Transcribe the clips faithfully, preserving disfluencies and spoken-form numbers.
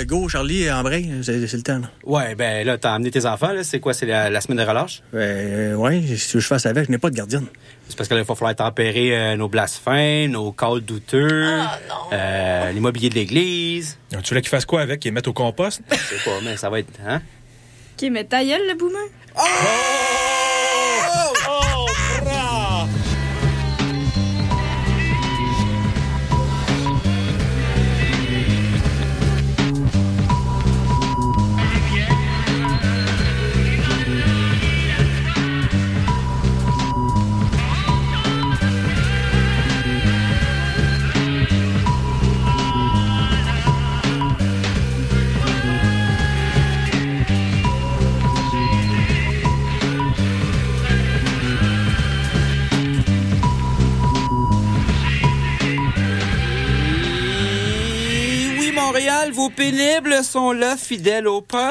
go, Charlie, embraye, c'est, c'est le temps. Là. Ouais, ben là, t'as amené tes enfants, là. C'est quoi, c'est la, la semaine de relâche? Euh, ouais, si tu veux que je fasse avec, je n'ai pas de gardienne. C'est parce que là, il va falloir tempérer euh, nos blasphèmes, nos calls douteux, Ah, non. euh, l'immobilier de l'église. Tu voulais qu'ils fassent quoi avec? Qu'ils les mettent au compost? Je sais pas, mais ça va être... Hein? OK, mais ta gueule, le boomer. Oh! Oh! Bra! Montréal, vos pénibles sont là, fidèles au poste.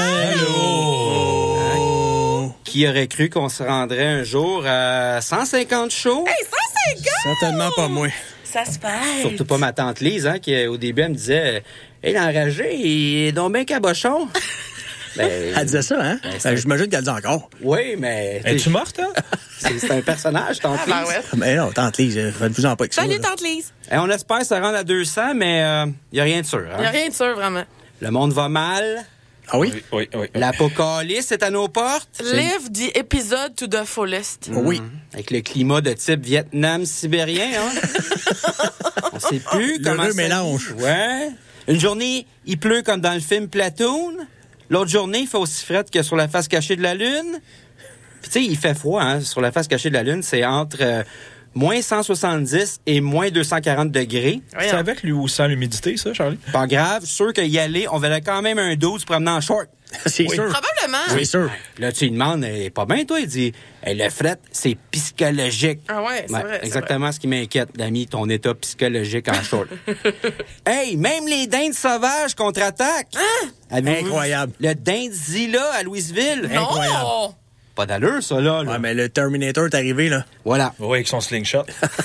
Allô? Qui aurait cru qu'on se rendrait un jour à cent cinquante shows? Hey, cent cinquante! Certainement pas moi. Ça se fait. Surtout pas ma tante Lise, hein, qui au début, elle me disait « Hey, l'enragé, il est donc bien cabochon. » Ben, Elle disait ça, hein? Ben, Ben, j'imagine qu'elle dit encore. oui, mais... Es-tu morte, hein? C'est, c'est un personnage, tante Ah, ben Lise. ouais. Mais non, tante Lise, faites-vous en pas avec ça. Salut, là. tante Lise. Et on espère se rendre à deux cents, mais il n'y a rien de sûr. Il n'y a Hein? rien de sûr, vraiment. Le monde va mal. Ah oui? Oui, oui, oui. L'apocalypse est à nos portes. Live the episode to the fullest. Oui. Avec le climat de type Vietnam-sibérien, hein? On sait plus comment L'heureux ça- mélange. Ouais. Une journée, il pleut comme dans le film Platoon. L'autre journée, il fait aussi fret que sur la face cachée de la Lune. Puis tu sais, il fait froid, hein? Sur la face cachée de la Lune, c'est entre euh, moins cent soixante-dix et moins deux cent quarante degrés. C'est avec lui ou sans l'humidité, ça, Charlie? Pas grave, sûr qu'y aller, on verrait quand même un douze promenant en short. C'est Oui. sûr. Probablement. C'est sûr. Là, tu lui demandes, eh, pas bien, toi? Il dit, eh, le fret, c'est psychologique. Ah ouais, c'est Ouais, vrai. c'est exactement ce qui m'inquiète, l'ami, ton état psychologique en short. Hey, même les dindes sauvages contre-attaquent. Hein? Avez-vous Incroyable. vu Le dindzilla à Louisville. vrai. Incroyable. Non! Pas d'allure, ça, là. là. Ouais, mais le Terminator est arrivé, là. Voilà. Oui, avec son slingshot.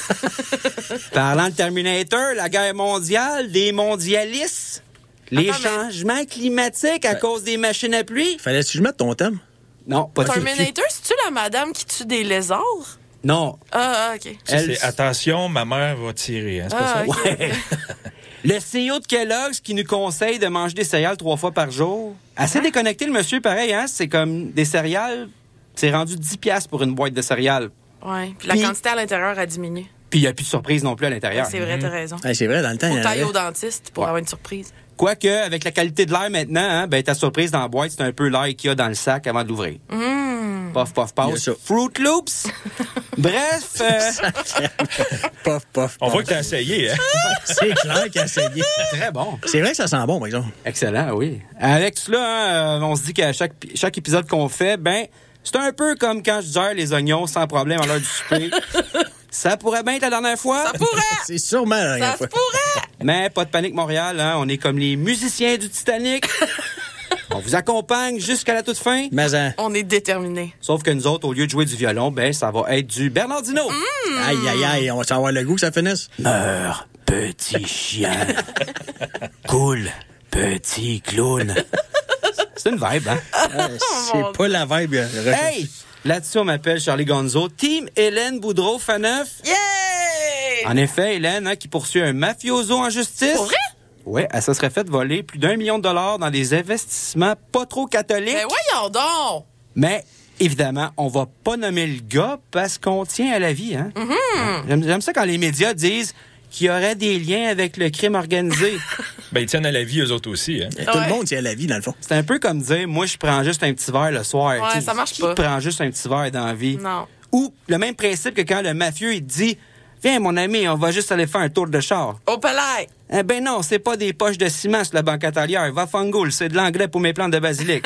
Parlant de Terminator, la guerre mondiale, des mondialistes, les Attends, mais- changements climatiques à cause des machines à pluie. Fallait-tu que je mette ton thème? Non, pas tout. Terminator, c'est-tu la madame qui tue des lézards? Non. Ah, ah, OK. Ça, Elle- c'est attention, ma mère va tirer. Hein, c'est Ah, pas ça? OK. Ouais. Le C E O de Kellogg's qui nous conseille de manger des céréales trois fois par jour. Assez déconnecté, le monsieur, pareil, hein? C'est comme des céréales, c'est rendu dix piastres pour une boîte de céréales. Ouais. Puis la Puis- quantité à l'intérieur a diminué. Puis il n'y a plus de surprise non plus à l'intérieur. C'est vrai, t'as raison. Ouais, c'est vrai, dans le temps, Faut il y en que t'ailles avait. au dentiste pour Ouais. avoir une surprise. Quoique, avec la qualité de l'air maintenant, hein, ben, ta surprise dans la boîte, c'est un peu l'air qu'il y a dans le sac avant de l'ouvrir. Mmh. Puff, puff, Il y a puff. ça. Fruit Loops. Bref, euh, Pof, pof. On pof. voit que t'as essayé, hein? C'est clair qu'il a essayé. très bon. C'est vrai que ça sent bon, par exemple. Excellent, oui. Avec cela, hein, euh, on se dit qu'à chaque, chaque épisode qu'on fait, ben, c'est un peu comme quand je digère les oignons sans problème à l'heure du souper. Ça pourrait bien être la dernière fois, Ça pourrait! C'est sûrement la dernière Ça se fois. pourrait! mais pas de panique Montréal, hein, on est comme les musiciens du Titanic. On vous accompagne jusqu'à la toute fin. Mais, hein, On est déterminés. Sauf que nous autres, au lieu de jouer du violon, ben, ça va être du Bernardino. aïe, aïe, aïe, on va avoir le goût que ça finisse. Meurs, petit chien. Cool, petit clown. C'est une vibe, hein? Euh, c'est pas la vibe. euh, recherche. Hey! Là-dessus, on m'appelle Charlie Gonzo. Team Hélène Boudreau-Faneuf. Yeah! En effet, Hélène, hein, qui poursuit un mafioso en justice. Pour vrai? Oui, elle se serait fait voler plus d'un million de dollars dans des investissements pas trop catholiques. Mais voyons donc! Mais évidemment, on va pas nommer le gars parce qu'on tient à la vie. Hein? Mm-hmm. J'aime, j'aime ça quand les médias disent qu'il y aurait des liens avec le crime organisé. Ben, ils tiennent à la vie, eux autres aussi, hein? Tout Ouais. le monde tient à la vie, dans le fond. C'est un peu comme dire, moi, je prends juste un petit verre le soir. Ouais, Tu sais, ça marche qui pas. prend juste un petit verre dans la vie? Non. Ou le même principe que quand le mafieux, il te dit, viens, mon ami, on va juste aller faire un tour de char. Au palais! Eh ben non, c'est pas des poches de ciment sur la banque atelière. Va fangoul, c'est de l'anglais pour mes plantes de basilic.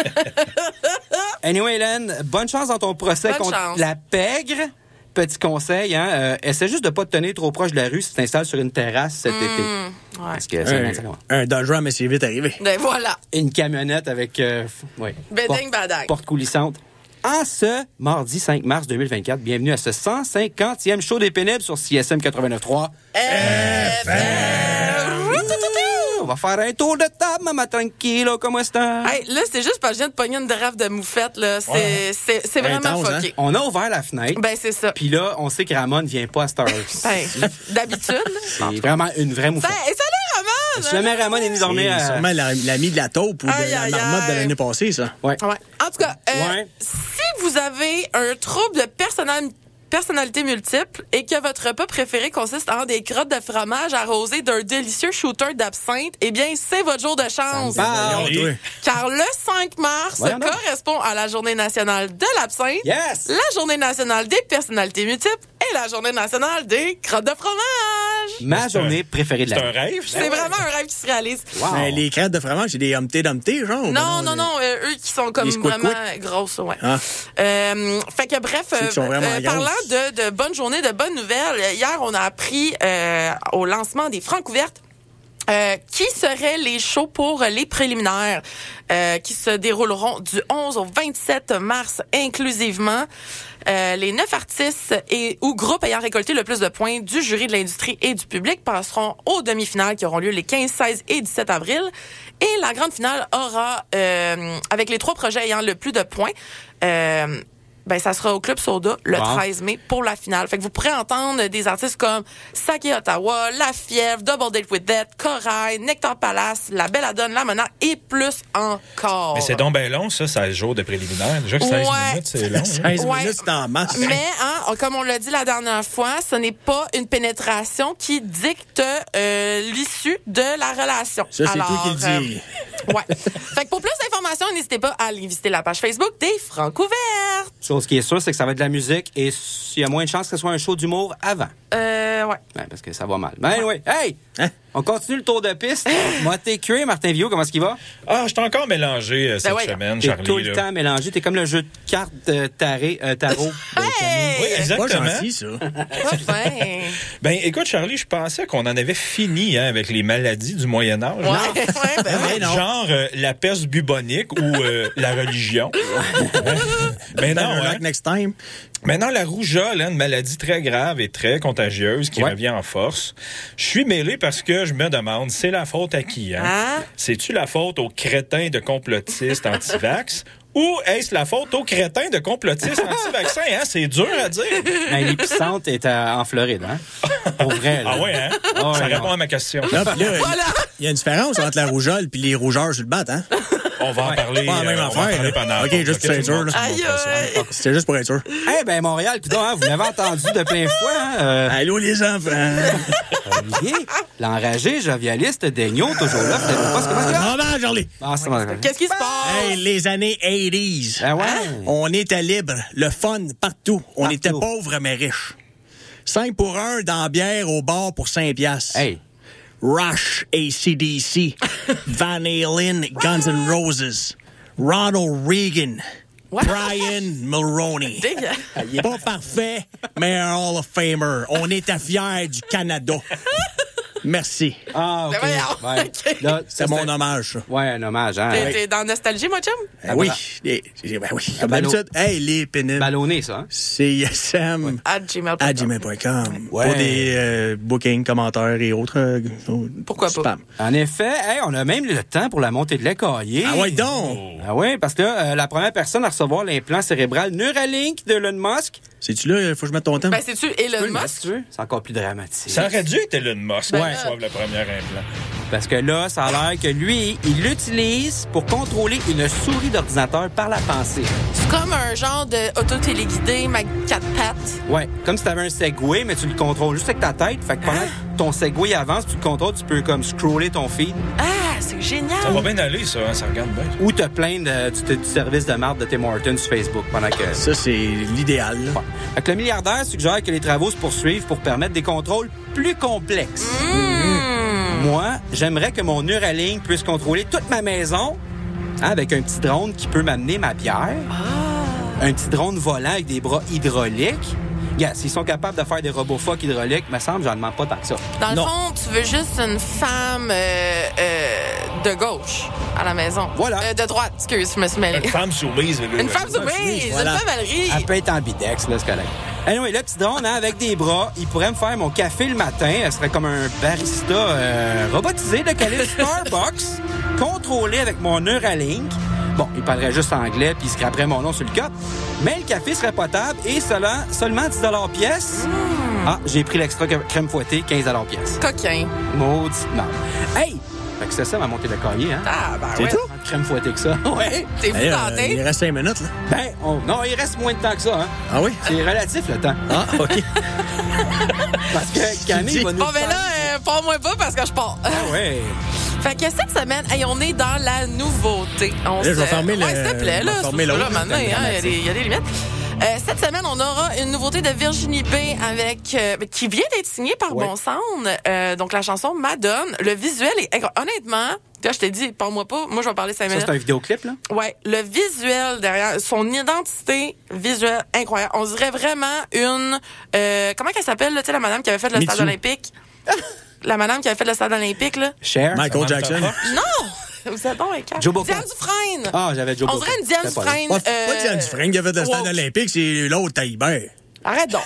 Anyway, Hélène, bonne chance dans ton procès Bonne contre chance. la pègre. Petit conseil, hein, euh, essaie juste de pas te tenir trop proche de la rue si tu t'installes sur une terrasse cet été. Mmh, ouais. Parce que c'est Un, vingt-cinq ans. un Dodge Ram, mais c'est vite arrivé. Ben voilà. Une camionnette avec euh, f- ouais, Beding porte, badang. porte coulissante. En ce mardi cinq mars deux mille vingt-quatre, bienvenue à ce cent cinquantième show des pénibles sur C S M quatre-vingt-neuf point trois. F R. on va faire un tour de table, maman tranquilo, comment est-ce que... Hey, là, c'est juste parce que je viens de pogner une draft de moufette, là. C'est, Ouais. c'est, c'est vraiment Intense, hein? fucké. On a ouvert la fenêtre, Ben, c'est ça. puis là, on sait que Ramon ne vient pas à Star Wars. Ben, d'habitude. C'est vraiment une vraie Ça, moufette. et salut, Ramon! Si jamais Ramon est venu dormir C'est à... sûrement la- l'ami de la taupe ou de Aïe, la aïe, marmotte de aïe. l'année passée, ça. Ouais. Ouais. En tout cas, euh, Ouais. si vous avez un trouble de personnal- personnalité multiple et que votre repas préféré consiste en des crottes de fromage arrosées d'un délicieux shooter d'absinthe, eh bien, c'est votre jour de chance. parle. Voyons, toi. Car le cinq mars Voyons donc. correspond à la journée nationale de l'absinthe, Yes! la journée nationale des personnalités multiples et la journée nationale des crottes de fromage. Ma journée préférée de C'est la un rêve, ça? C'est vraiment un rêve qui se réalise. Wow. Ben, les crêtes de fromage, c'est des Humpty Dumpty, genre? ou Non, ben non, non, euh, eux qui sont comme Les squid vraiment grosses, ouais. Ah. Euh, fait que bref, Ceux qui sont euh, vraiment euh, grosses. parlant de, de bonnes journées, de bonnes nouvelles, euh, hier, on a appris euh, au lancement des Francouvertes Euh, qui seraient les shows pour les préliminaires euh, qui se dérouleront du onze au vingt-sept mars inclusivement. Euh, les neuf artistes et ou groupes ayant récolté le plus de points du jury de l'industrie et du public passeront aux demi-finales qui auront lieu les quinze, seize et dix-sept avril. Et la grande finale aura, euh, avec les trois projets ayant le plus de points, euh, ben ça sera au Club Soda le Wow. treize mai pour la finale. Fait que vous pourrez entendre des artistes comme Saki Ottawa, La Fièvre, Double Date with Death, Corail, Nectar Palace, La Belladone, La Monarque et plus encore. Mais c'est donc bien long, ça, seize jours de préliminaire. Déjà que seize Ouais. minutes, c'est long. hein. seize Ouais. minutes, c'est en masse. Mais, hein, comme on l'a dit la dernière fois, ce n'est pas une pénétration qui dicte euh, l'issue de la relation. Ça, c'est Alors, toi qui le dis. euh, ouais. Fait que pour plus d'informations, n'hésitez pas à aller visiter la page Facebook des Francouvertes. Chose qui est sûre, c'est que ça va être de la musique et il y a moins de chances que ce soit un show d'humour avant. Euh, ouais. Ouais, parce que ça va mal. Ben oui. Hey! Hein? On continue le tour de piste. Moi, t'es cuit, Martin Villot, comment est-ce qu'il va? Ah, je t'ai encore mélangé euh, cette ouais. semaine, T'es Charlie. tout le là. temps mélangé. T'es comme le jeu de cartes euh, taré, euh, tarot. de Camille. Hey! Oui, Pas exactement. gentil, ça. Enfin. Ben, écoute, Charlie, je pensais qu'on en avait fini hein, avec les maladies du Moyen Âge. Ouais, ouais, ben Mais non. Genre euh, la peste bubonique ou euh, la religion. Mais non, Better hein. luck next time. Maintenant, la rougeole, hein, une maladie très grave et très contagieuse qui Ouais. revient en force. Je suis mêlé parce que je me demande, c'est la faute à qui? Hein? Hein? C'est-tu la faute aux crétins de complotistes anti-vax ou est-ce la faute aux crétins de complotistes anti-vaccins? Hein? C'est dur à dire. Ben, l'épicentre est à- en Floride, hein? Pour vrai, là. Ah ouais, hein? Ah ouais, Ça non. répond à ma question. Là, puis là, Voilà. il y a une différence entre la rougeole et les rougeurs sur le bat, hein? On va en parler. Pas la même euh, on va en affaire, parler là. pendant la OK, pause, juste tout pour le être sûr, monde, là. tout le monde Aïe, fait ça. aïe. C'était juste pour être sûr. Eh ben, Montréal, coudonc, hein, vous l'avez entendu de plein fouet, hein? Euh, Allô, les enfants! Olivier, l'enragé jovialiste Daigneault, toujours là. Vous savez pas ce que moi, Non, non, Charlie! Ah, c'est bon. Qu'est-ce qui se passe? Hey, les années quatre-vingt-dix. Ah ouais? On était libre, le fun partout. On Partout. était pauvres mais riches. cinq pour un dans la bière au bar pour cinq piastres. Hey. Rush, A C D C, Van Halen, Guns N' Roses, Ronald Reagan, What? Brian Mulroney. Dégueu. Pas parfait, mais un Hall of Famer. On était fiers du Canada. Merci. Ah, OK. Ben voyons. Ouais. OK. Là, C'est ça, mon c'était- hommage, ça. Ouais, un hommage, hein? T'es, t'es dans Nostalgie, moi, chum? Ben oui, les- ben oui, comme ballon. d'habitude. Hey, les pénibles. Ballonné, ça, hein? C S M À gmail point com. à gmail point com Ouais. pour des euh, bookings, commentaires et autres. euh, Pourquoi pas? spam. En effet, hey, on a même le temps pour la montée de lait caillé. Ah ouais, donc! Ah oui, parce que là, euh, la première personne à recevoir l'implant cérébral Neuralink de Elon Musk. C'est-tu là, il faut que je mette ton temps? Ben, c'est-tu Tu peux Elon le mettre, Musk? si tu veux. C'est encore plus dramatique. Ça aurait dû être Elon Musk Ben, qui reçoive le premier implant. Parce que là, ça a l'air que lui, il l'utilise pour contrôler une souris d'ordinateur par la pensée. C'est comme un genre de auto-téléguidé, ma quatre pattes. Ouais, comme si t'avais un Segway, mais tu le contrôles juste avec ta tête. Fait que pendant que ton Segway avance, tu le contrôles, tu peux comme scroller ton feed Ah, c'est génial. Ça va bien aller, ça, hein, ça regarde bien. ou te plaindre euh, du, du service de marde de Tim Hortons sur Facebook pendant que... Ça, c'est l'idéal. là. Fait que le milliardaire suggère que les travaux se poursuivent pour permettre des contrôles plus complexes. Moi, j'aimerais que mon Neuralink puisse contrôler toute ma maison hein, avec un petit drone qui peut m'amener ma bière. Un petit drone volant avec des bras hydrauliques. Yeah, s'ils sont capables de faire des robots phoques hydrauliques, me semble, j'en demande pas tant que ça. Dans le Non. fond, tu veux juste une femme euh, euh, de gauche à la maison. Voilà. Euh, de droite, excuse, je me suis mêlée. Une femme soumise. Une femme soumise, voilà. une femme alerie. Elle peut être ambidex, là, c'est correct. Anyway, le petit drone, hein, avec des bras, il pourrait me faire mon café le matin. Elle serait comme un barista euh, robotisé de calibre Starbucks, contrôlé avec mon Neuralink. Bon, il parlerait juste anglais puis il scraperait mon nom sur le cup. Mais le café serait potable et cela, seulement dix dollars pièce. Mmh. Ah, j'ai pris l'extra crème fouettée, quinze dollars pièce. Coquin. Maudite merde. Hey! Fait que c'est ça ma montée de cahier, hein? Ah, ben C'est ouais. tout? Crème fouettée que ça. Ouais. T'es fou Hey, dans euh, la tête. il reste cinq minutes, là. Ben, on... non, il reste moins de temps que ça, hein? Ah oui? C'est relatif, le temps. Ah, OK. Parce que Camille va nous Bon, ben là, euh, pars-moi pas parce que je pars. Ah ouais. Fait que cette semaine, hey, on est dans la nouveauté. On Là, je vais se- fermer le- Ouais, s'il te plaît, je là. vais c'est fermer ça, l'autre, là, maintenant, c'est hein, il y a des- il y a des limites. Euh, cette semaine, on aura une nouveauté de Virginie B avec euh, qui vient d'être signée par Ouais. Bon Sound. Euh, donc la chanson Madone. Le visuel est incroyable. Honnêtement, là, je t'ai dit, parle-moi pas. Moi, je vais parler cinq Ça, minutes. c'est un vidéoclip, là? Ouais, le visuel derrière, son identité visuelle incroyable. On dirait vraiment une... Euh, comment qu'elle s'appelle, là, tu sais, la madame qui avait fait le Mitsu. stade olympique? La madame qui avait fait le stade olympique, là? Cher. Michael Samantha Jackson. Fox. Non! Vous êtes bon, avec elle. Joe Boca. Diane Dufresne! Ah, j'avais Joe On Boca. dirait une Diane C'était pas Dufresne. Pas, euh, pas Diane Dufresne qui a fait le stade woke. olympique, c'est l'autre Taillibert. Arrête donc.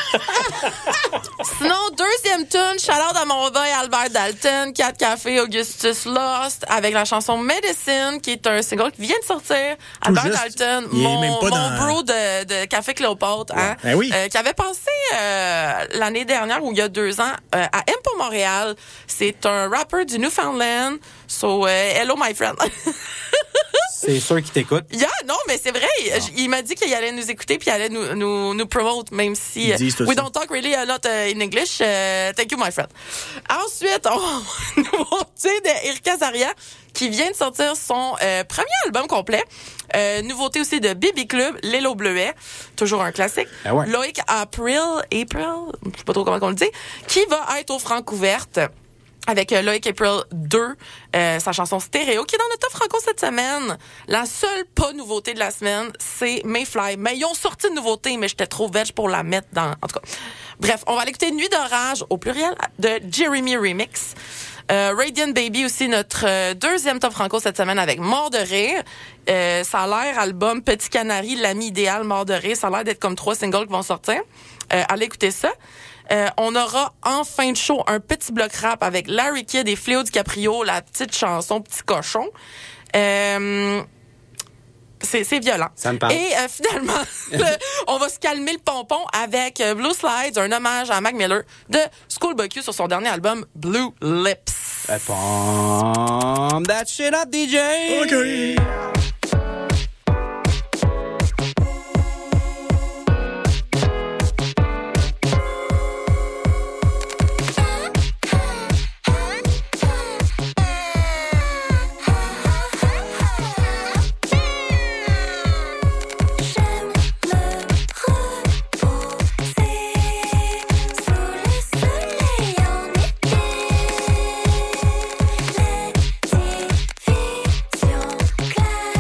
Sinon, deuxième tune, shout-out à mon boy Albert Dalton, quatre Café Augustus Lost, avec la chanson Medicine, qui est un single qui vient de sortir. Albert juste. Dalton, Il est mon, même pas mon dans- bro de, de Café Cléopâtre, hein, Ben oui. euh, qui avait passé euh, l'année dernière, ou il y a deux ans, euh, à M pour Montréal. C'est un rapper du Newfoundland. So, euh, hello my friend. C'est sûr qu'il t'écoute. Yeah, non, mais c'est vrai. Il, il m'a dit qu'il allait nous écouter puis il allait nous, nous, nous promote, même si Ils disent tout we ça. don't talk really a lot uh, in English. Uh, thank you, my friend. Ensuite, on a une nouveauté d'Eric Azaria qui vient de sortir son euh, premier album complet. Euh, nouveauté aussi de Baby Club, Lélo Bleuet, toujours un classique. Ah ouais. Loïc April, April, je sais pas trop comment on le dit, qui va être au Francouverte. Avec euh, Loïc April deux, euh, sa chanson Stéréo, qui est dans le top franco cette semaine. La seule pas nouveauté de la semaine, c'est Mayfly. Mais ils ont sorti une nouveauté, mais j'étais trop veg pour la mettre dans... En tout cas, bref, on va aller écouter Nuit d'orage, au pluriel, de Jeremy Remix. Euh, Radiant Baby aussi, notre euh, deuxième top franco cette semaine avec Mort de rire. Euh, ça a l'air, album Petit Canari, l'ami idéal, Mort de rire. Ça a l'air d'être comme trois singles qui vont sortir. Euh, allez écouter ça. Euh, on aura en fin de show un petit bloc rap avec Larry Kidd et Fléau DiCaprio, la petite chanson Petit cochon. Euh, c'est, c'est violent. Ça me parle. Et euh, finalement, le- on va se calmer le pompon avec euh, Blue Slides, un hommage à Mac Miller de Schoolboy Q sur son dernier album Blue Lips. Pump that shit up, D J! OK. J'aime me reposer sous le soleil en été. Les divisions claires.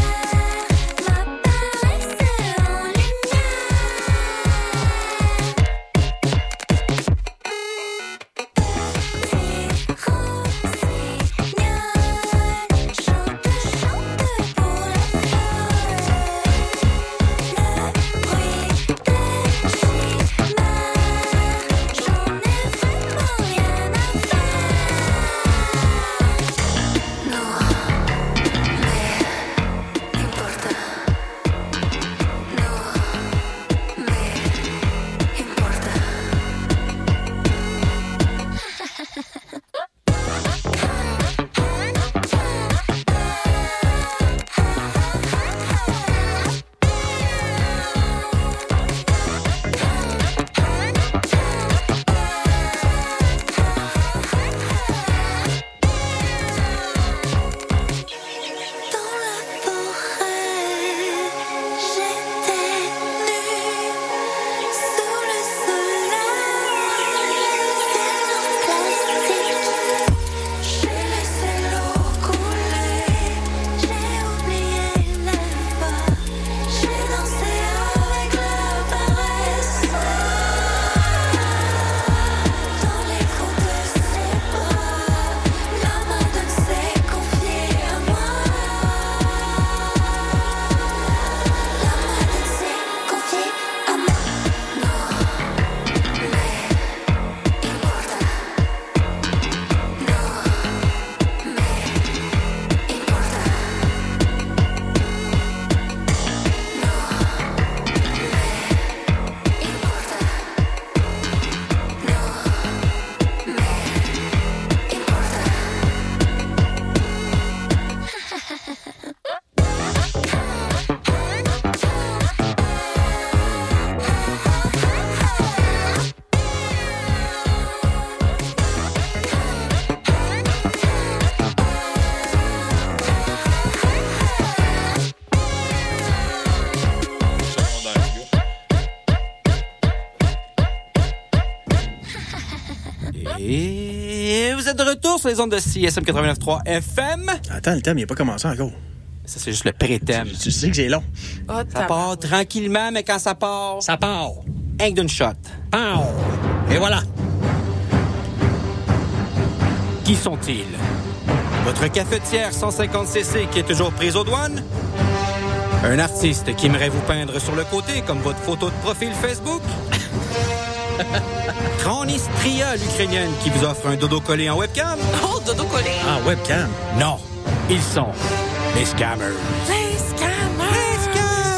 Et vous êtes de retour sur les ondes de C S M quatre-vingt-neuf point trois F M. Attends, le thème, il n'est pas commencé encore. Ça, c'est juste le pré-thème. Tu, tu sais que c'est long. Oh, Ça tabarnak. part tranquillement, mais quand ça part, Ça part. un d'une shot. Pow. Et voilà. Qui sont-ils? Votre cafetière cent cinquante centilitres qui est toujours prise aux douanes? Un artiste qui aimerait vous peindre sur le côté comme votre photo de profil Facebook? Transnistria, l'Ukrainienne qui vous offre un dodo collé en webcam? Oh, dodo collé. Ah, webcam. Non, ils sont les scammers. Les scammers.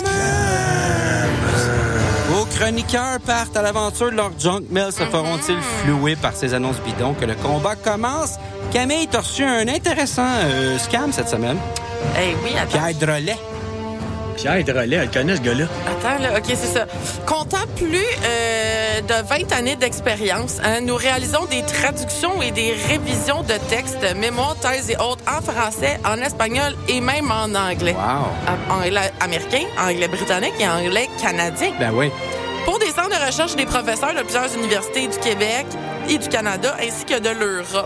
Vos chroniqueurs partent à l'aventure de leur junk mail. Se feront-ils flouer par ces annonces bidons que le combat commence? Camille, t'as reçu un intéressant euh, scam cette semaine. Eh oui, attends. Pierre Drolet. Pierre Drolet, elle connaît ce gars-là. Attends, là, OK, c'est ça. Comptant plus euh, de vingt années d'expérience, hein, nous réalisons des traductions et des révisions de textes, mémoires, thèses et autres en français, en espagnol et même en anglais. Wow. En anglais américain, anglais britannique et anglais canadien. Ben oui. Pour des centres de recherche des professeurs de plusieurs universités du Québec et du Canada, ainsi que de l'Europe.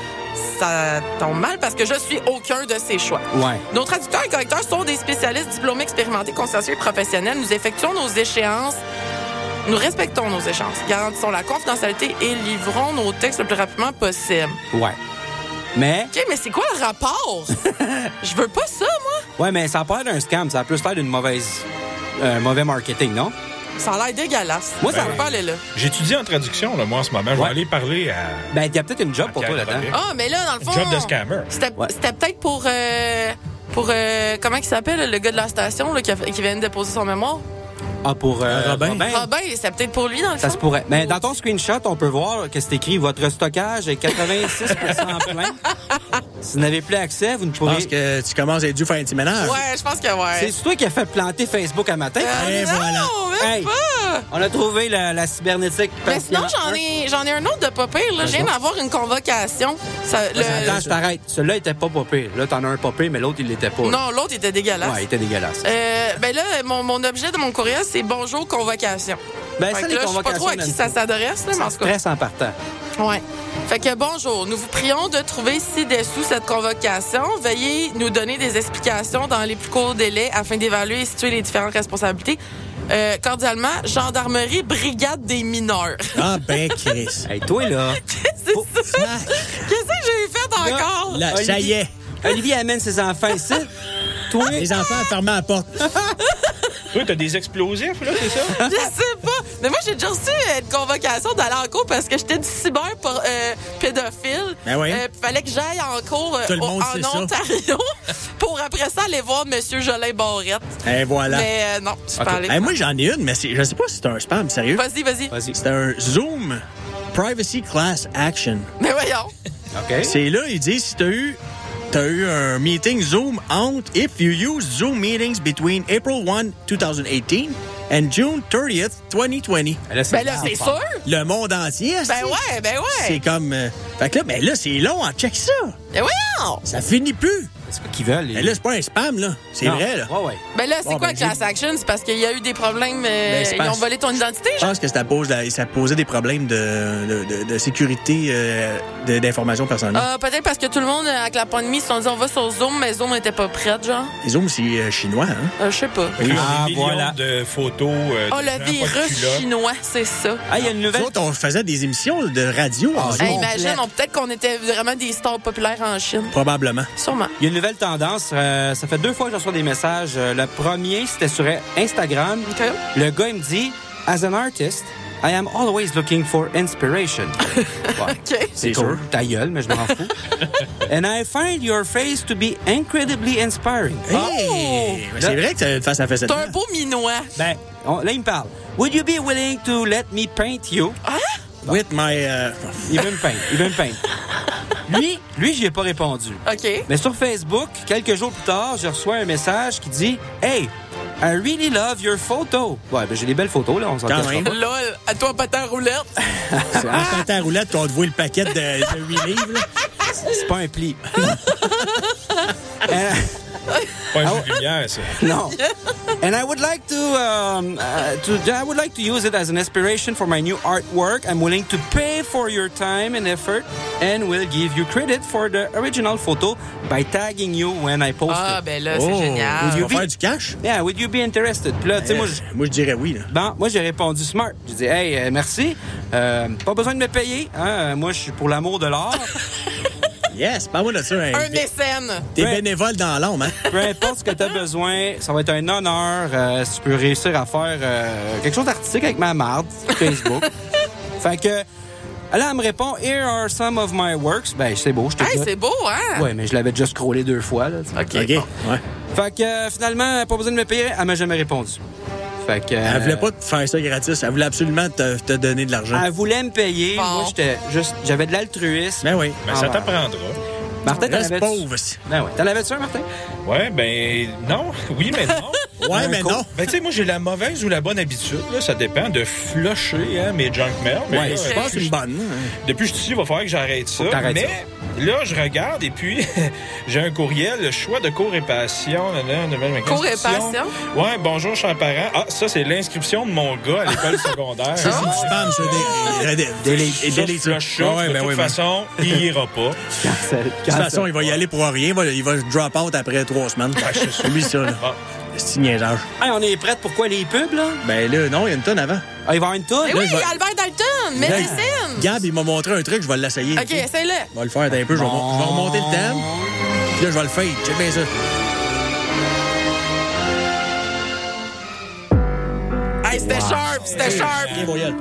Ça tombe mal parce que je suis aucun de ces choix. Ouais. Nos traducteurs et correcteurs sont des spécialistes diplômés, expérimentés, consciencieux et professionnels. Nous effectuons nos échéances. Nous respectons nos échéances, garantissons la confidentialité et livrons nos textes le plus rapidement possible. Ouais. Mais, OK, mais c'est quoi le rapport? Je veux pas ça, moi. ouais, mais ça a pas l'air d'un scam. Ça a plus l'air d'une mauvaise, euh, mauvais marketing, non? Ça a l'air dégueulasse. Moi, ça ben, veut pas aller là. J'étudie en traduction, là, moi, en ce moment. Je vais Ouais. aller parler à... Ben, il y a peut-être une job pour toi Pierre là-dedans. Drolet. Ah, mais là, dans le fond... Job de scammer. C'était Ouais. c'était peut-être pour... euh, pour euh, comment il s'appelle, le gars de la station là, qui, a- qui vient de déposer son mémoire? Ah, pour euh, Robin. Robin, c'était peut-être pour lui, dans le Ça fond. se pourrait. Mais dans ton screenshot, on peut voir que c'est écrit « Votre stockage est quatre-vingt-six pour cent plein. Si vous n'avez plus accès, vous ne Je pourrez... » pense que tu commences à être dû faire un petit ménage. Ouais, je pense que ouais. C'est toi qui as fait planter Facebook à matin? Euh, Et non, voilà. même Hey. pas. On a trouvé la, la cybernétique. Mais sinon, patient. j'en ai, j'en ai un autre de pas pire. Là. Je viens d'avoir une convocation. Ça, le- Attends, je t'arrête. Celui-là était pas pas pire. Là, t'en as un pas pire, mais l'autre, il l'était pas. Non, l'autre était dégueulasse. Ouais, il était dégueulasse. Euh, ben là, mon, mon objet de mon courriel, c'est bonjour convocation. Ben, Fait ça, que les là, je sais pas convocations, trop à qui ça s'adresse, là, mais en Ça tout cas. stresse en partant. Ouais. Fait que bonjour, nous vous prions de trouver ci-dessous cette convocation. Veuillez nous donner des explications dans les plus courts délais afin d'évaluer et situer les différentes responsabilités. Euh, cordialement, Gendarmerie Brigade des mineurs. Ah, ben, Chris. Hey, toi, là. C'est ça. Qu'est-ce que j'ai fait encore? Là, ça y est. Olivier amène ses enfants ici. Toi, Les enfants ferment la porte. Toi, t'as des explosifs, là, c'est ça? Je sais pas. Mais moi, j'ai déjà reçu euh, une convocation d'aller en cours parce que j'étais du cyber pour, euh, pédophile. Ben oui. Euh, fallait que j'aille en cours euh, Tout le au- monde sait ça. en Ontario pour après ça aller voir M. Jolin Barrette. Et voilà. Mais euh, non, je suis pas Ok. allée. Hey, moi, j'en ai une, mais c'est- je sais pas si c'est un spam, sérieux. Vas-y, vas-y. vas-y. C'est un Zoom Privacy Class Action. Mais voyons. OK. C'est là, il dit si t'as eu, t'as eu un meeting Zoom entre if you use Zoom meetings between April first, twenty eighteen and June thirtieth, twenty twenty. Là, c'est Ben là, c'est sûr. Le monde entier, Ben c'est- ouais, ben c'est ouais. comme... euh, Fait que là, ben là, c'est long, hein, check ça. Mais voyons. Ça finit plus. C'est quoi qu'ils veulent? les- Mais là, c'est pas un spam, là. C'est Non. vrai, là. Ouais, ouais. Ben là, c'est Bon, quoi ben, Class j'ai- Action? C'est parce qu'il y a eu des problèmes. euh, Ben, c'est ils parce- ont volé ton identité, Je genre? pense que ça, pose la- ça posait des problèmes de, de, de- de sécurité euh, de- d'informations personnelles. Euh, peut-être parce que tout le monde, euh, avec la pandémie, se sont dit on va sur Zoom, mais Zoom n'était pas prête, genre. Les Zooms, c'est euh, chinois, hein? Euh, je sais pas. Ils ont Ah, des millions voilà. de photos. euh, Oh, de le gens, pas de virus culottes. chinois, c'est ça. Ah, il y a une Nous nouvelle. autres, on faisait des émissions de radio en Ah, Zoom. Hey, complète. imagine, on- peut-être qu'on était vraiment des stars populaires en Chine. Probablement. Sûrement. Il y a une nouvelle tendance. euh, ça fait deux fois que je reçois des messages. Euh, le premier, c'était sur Instagram. OK. Le gars, il me dit As an artist, I am always looking for inspiration. Ouais. OK. C'est sûr. cool. Ta gueule, mais je m'en fous. And I find your face to be incredibly inspiring. Hey! Mais C'est vrai que ça- face à face. T'es un beau minois. Ben, on- là, il me parle. Would you be willing to let me paint you? With my... euh, Il veut me peindre. Il veut me peindre. Lui, lui, j'y ai pas répondu. OK. Mais sur Facebook, quelques jours plus tard, je reçois un message qui dit Hey, I really love your photo. Ouais, ben j'ai des belles photos, là, on s'en Quand cachera même. pas. Lol, à toi, patin roulette. C'est en patin à roulette qu'on te voit le paquet de, de huit livres. là. C'est pas un pli. Euh, Pas un jeu de lumière, ça. No. And I would like to, um, uh, to, I would like to use it as an inspiration for my new artwork. I'm willing to pay for your time and effort and will give you credit for the original photo by tagging you when I post Ah, it. ben là, c'est Oh, génial. tu vas faire du cash? Yeah, would you be interested? Puis là, tu sais, moi, Euh, je- moi, je dirais oui. Là. Bon, moi, j'ai répondu smart. J'ai dit, hey, euh, merci. Euh, pas besoin de me payer. Hein? Euh, Moi, je suis pour l'amour de l'art. Yes, parle-moi de ça. Hein. Un mécène. T'es Ouais. bénévole dans l'ombre, hein? Peu importe ce que tu as besoin, ça va être un honneur euh, si tu peux réussir à faire euh, quelque chose d'artistique avec ma marde sur Facebook. Fait que, là, elle me répond, here are some of my works. Ben, c'est beau, je te Hey, dis. c'est beau, hein? Ouais, mais je l'avais déjà scrollé deux fois. Là, tu sais. OK. OK. Ouais. Fait que, euh, finalement, pas besoin de me payer. Elle m'a jamais répondu. Fait que, Elle voulait euh, pas te faire ça gratis. Elle voulait absolument te, te donner de l'argent. Elle voulait me payer. Bon. Moi, j'étais juste, j'avais de l'altruisme. Ben oui. Ben, ça Ah, t'apprendra. Martin, t'en Reste avais pauvre. Ben ouais. T'en avais-tu un, Martin? Ouais, ben, non. Oui, mais non. Ouais, Un mais co- non. Ben, tu sais, moi, j'ai la mauvaise ou la bonne habitude, là, ça dépend, de flusher hein, mes junk mail. Mais Ouais, là, je pense que c'est une bonne. hein. Depuis que je suis ici, il va falloir que j'arrête ça. Faut que t'arrêtes Mais là, je regarde et puis j'ai un courriel, le choix de cours et passion. Cours et passion? Ouais, bonjour, je suis un parent. Ah, ça, c'est l'inscription de mon gars à l'école secondaire. Ça, c'est du spam, ça. Des, des, des, Ça, des, des, je flush ça. Ah ouais, de ben toute oui, ben. façon, il ira pas. Cancel. De toute façon, il va y aller pour rien. Il va, il va drop out après trois semaines. je Oublie ça, là. Bon. C'est niaisage. Hey, on est prêts pour quoi, les pubs, là? Ben là, non, il y a une tonne avant. Ah, il va y avoir une toune? Mais Là, oui, je vais- Albert Dalton, médecine. Gab, il m'a montré un truc, je vais l'essayer. OK, essaye-le. Je vais le faire d'un peu. Je vais, mon- je vais remonter le thème. Puis là, je vais le fade. Check bien ça. Hey, c'était sharp, c'était sharp. Bien, voyelle.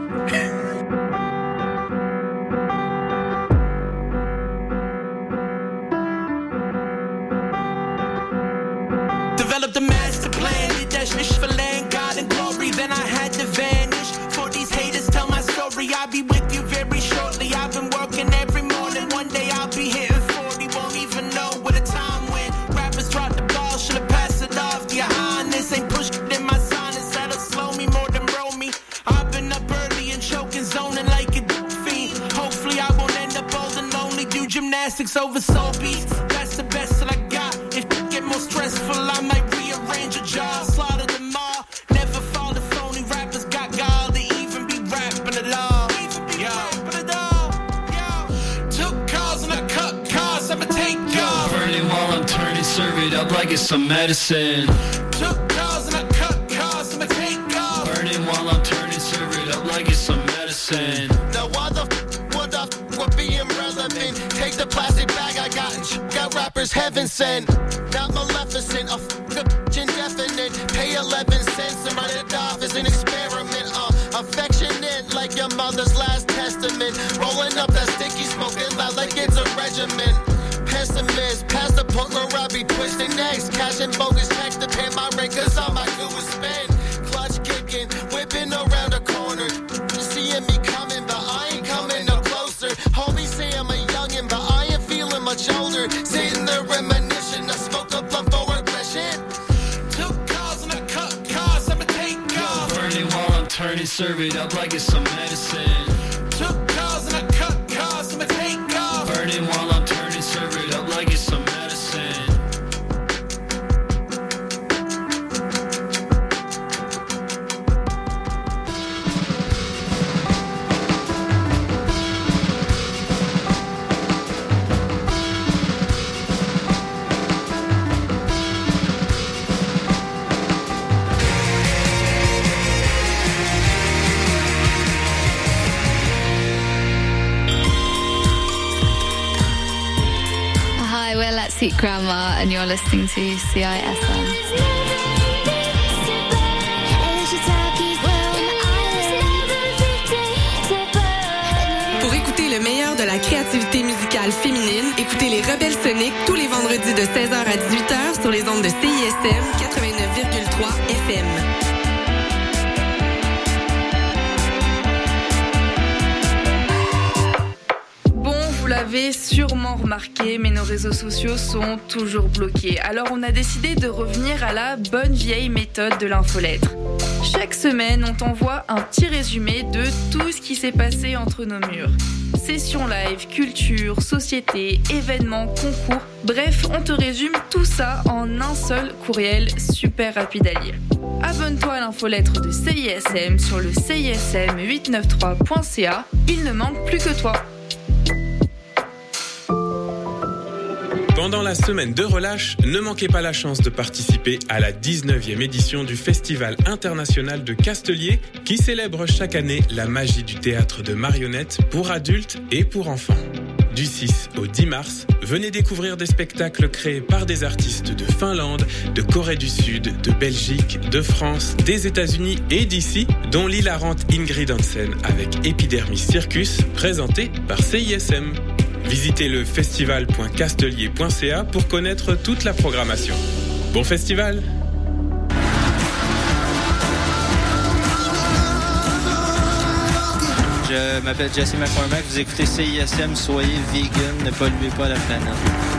Developed a master plan, did that shit for land, God and glory. Then I had to vanish. For these haters, tell my story. I'll be with you very shortly. I've been working every morning. One day I'll be hitting forty. Won't even know where the time went. Rappers dropped the ball, should've passed it off. Yeah, honest, ain't pushed it in my sinus. That'll slow me more than roll me. I've been up early and choking, zoning like a fiend. Hopefully I won't end up old and lonely. Do gymnastics over soul beats. That's the best that I got. If it get more stressful, I might rearrange a job. Slaughter them all. Never fall to phony rappers. Got gall to even be rapping at all. Even be rapping at all. Yo. Took calls and I cut cars. I'ma take y'all. Burn it while I'm turning, serve it up like it's some medicine. Took calls and I cut cars. I'ma take y'all. Burn it while I'm turning, serve it up like it's some medicine. Now why the f- what the f- we're being relevant? Take the plastic bag I got and sh- got rappers heaven sent. Not Maleficent, a f- indefinite. Pay eleven cents and write it off as an experiment. Uh, affectionate like your mother's last testament. Rolling up that sticky smoking loud like it's a regiment. Pessimist, past the point where I be twisting necks. Cashing bogus checks to pay my rent cause all my good was spent. Clutch kicking, whipping around the corner. Seeing me coming, but I ain't coming no closer. Homies say I'm a youngin', but I ain't feeling much older. Sitting there reminiscing, I smoke a blunt for aggression. Took calls and I cut cars, I'ma take off. Burn it while I'm turning, serve it up like it's some medicine. Took calls and I cut cars, I'ma take off. Burn it while I'm turning, serve it up like it's some medicine. Hi, we're Let's Eat Grandma, and you're listening to C I S M. Pour écouter le meilleur de la créativité musicale féminine, écoutez les Rebelles Soniques tous les vendredis de seize heures à dix-huit heures sur les ondes de C I S M quatre-vingt-neuf virgule trois F M. Bon, vous l'avez sûrement remarqué, mais nos réseaux sociaux sont toujours bloqués. Alors on a décidé de revenir à la bonne vieille méthode de l'infolettre. Chaque semaine, on t'envoie un petit résumé de tout ce qui s'est passé entre nos murs. sessions live, culture, société, événements, concours. Bref, on te résume tout ça en un seul courriel super rapide à lire. Abonne-toi à l'infolettre de C I S M sur le C I S M huit cent quatre-vingt-treize point C A. Il ne manque plus que toi. Pendant la semaine de relâche, ne manquez pas la chance de participer à la dix-neuvième édition du Festival international de Castelier qui célèbre chaque année la magie du théâtre de marionnettes pour adultes et pour enfants. Du six au dix mars, venez découvrir des spectacles créés par des artistes de Finlande, de Corée du Sud, de Belgique, de France, des États-Unis et d'ici, dont l'hilarante Ingrid Hansen avec Epidermis Circus, présenté par C I S M. Visitez le festival point castelier point c a pour connaître toute la programmation. Bon festival! Je m'appelle Jesse McCormack, vous écoutez C I S M, soyez vegan, ne polluez pas la planète.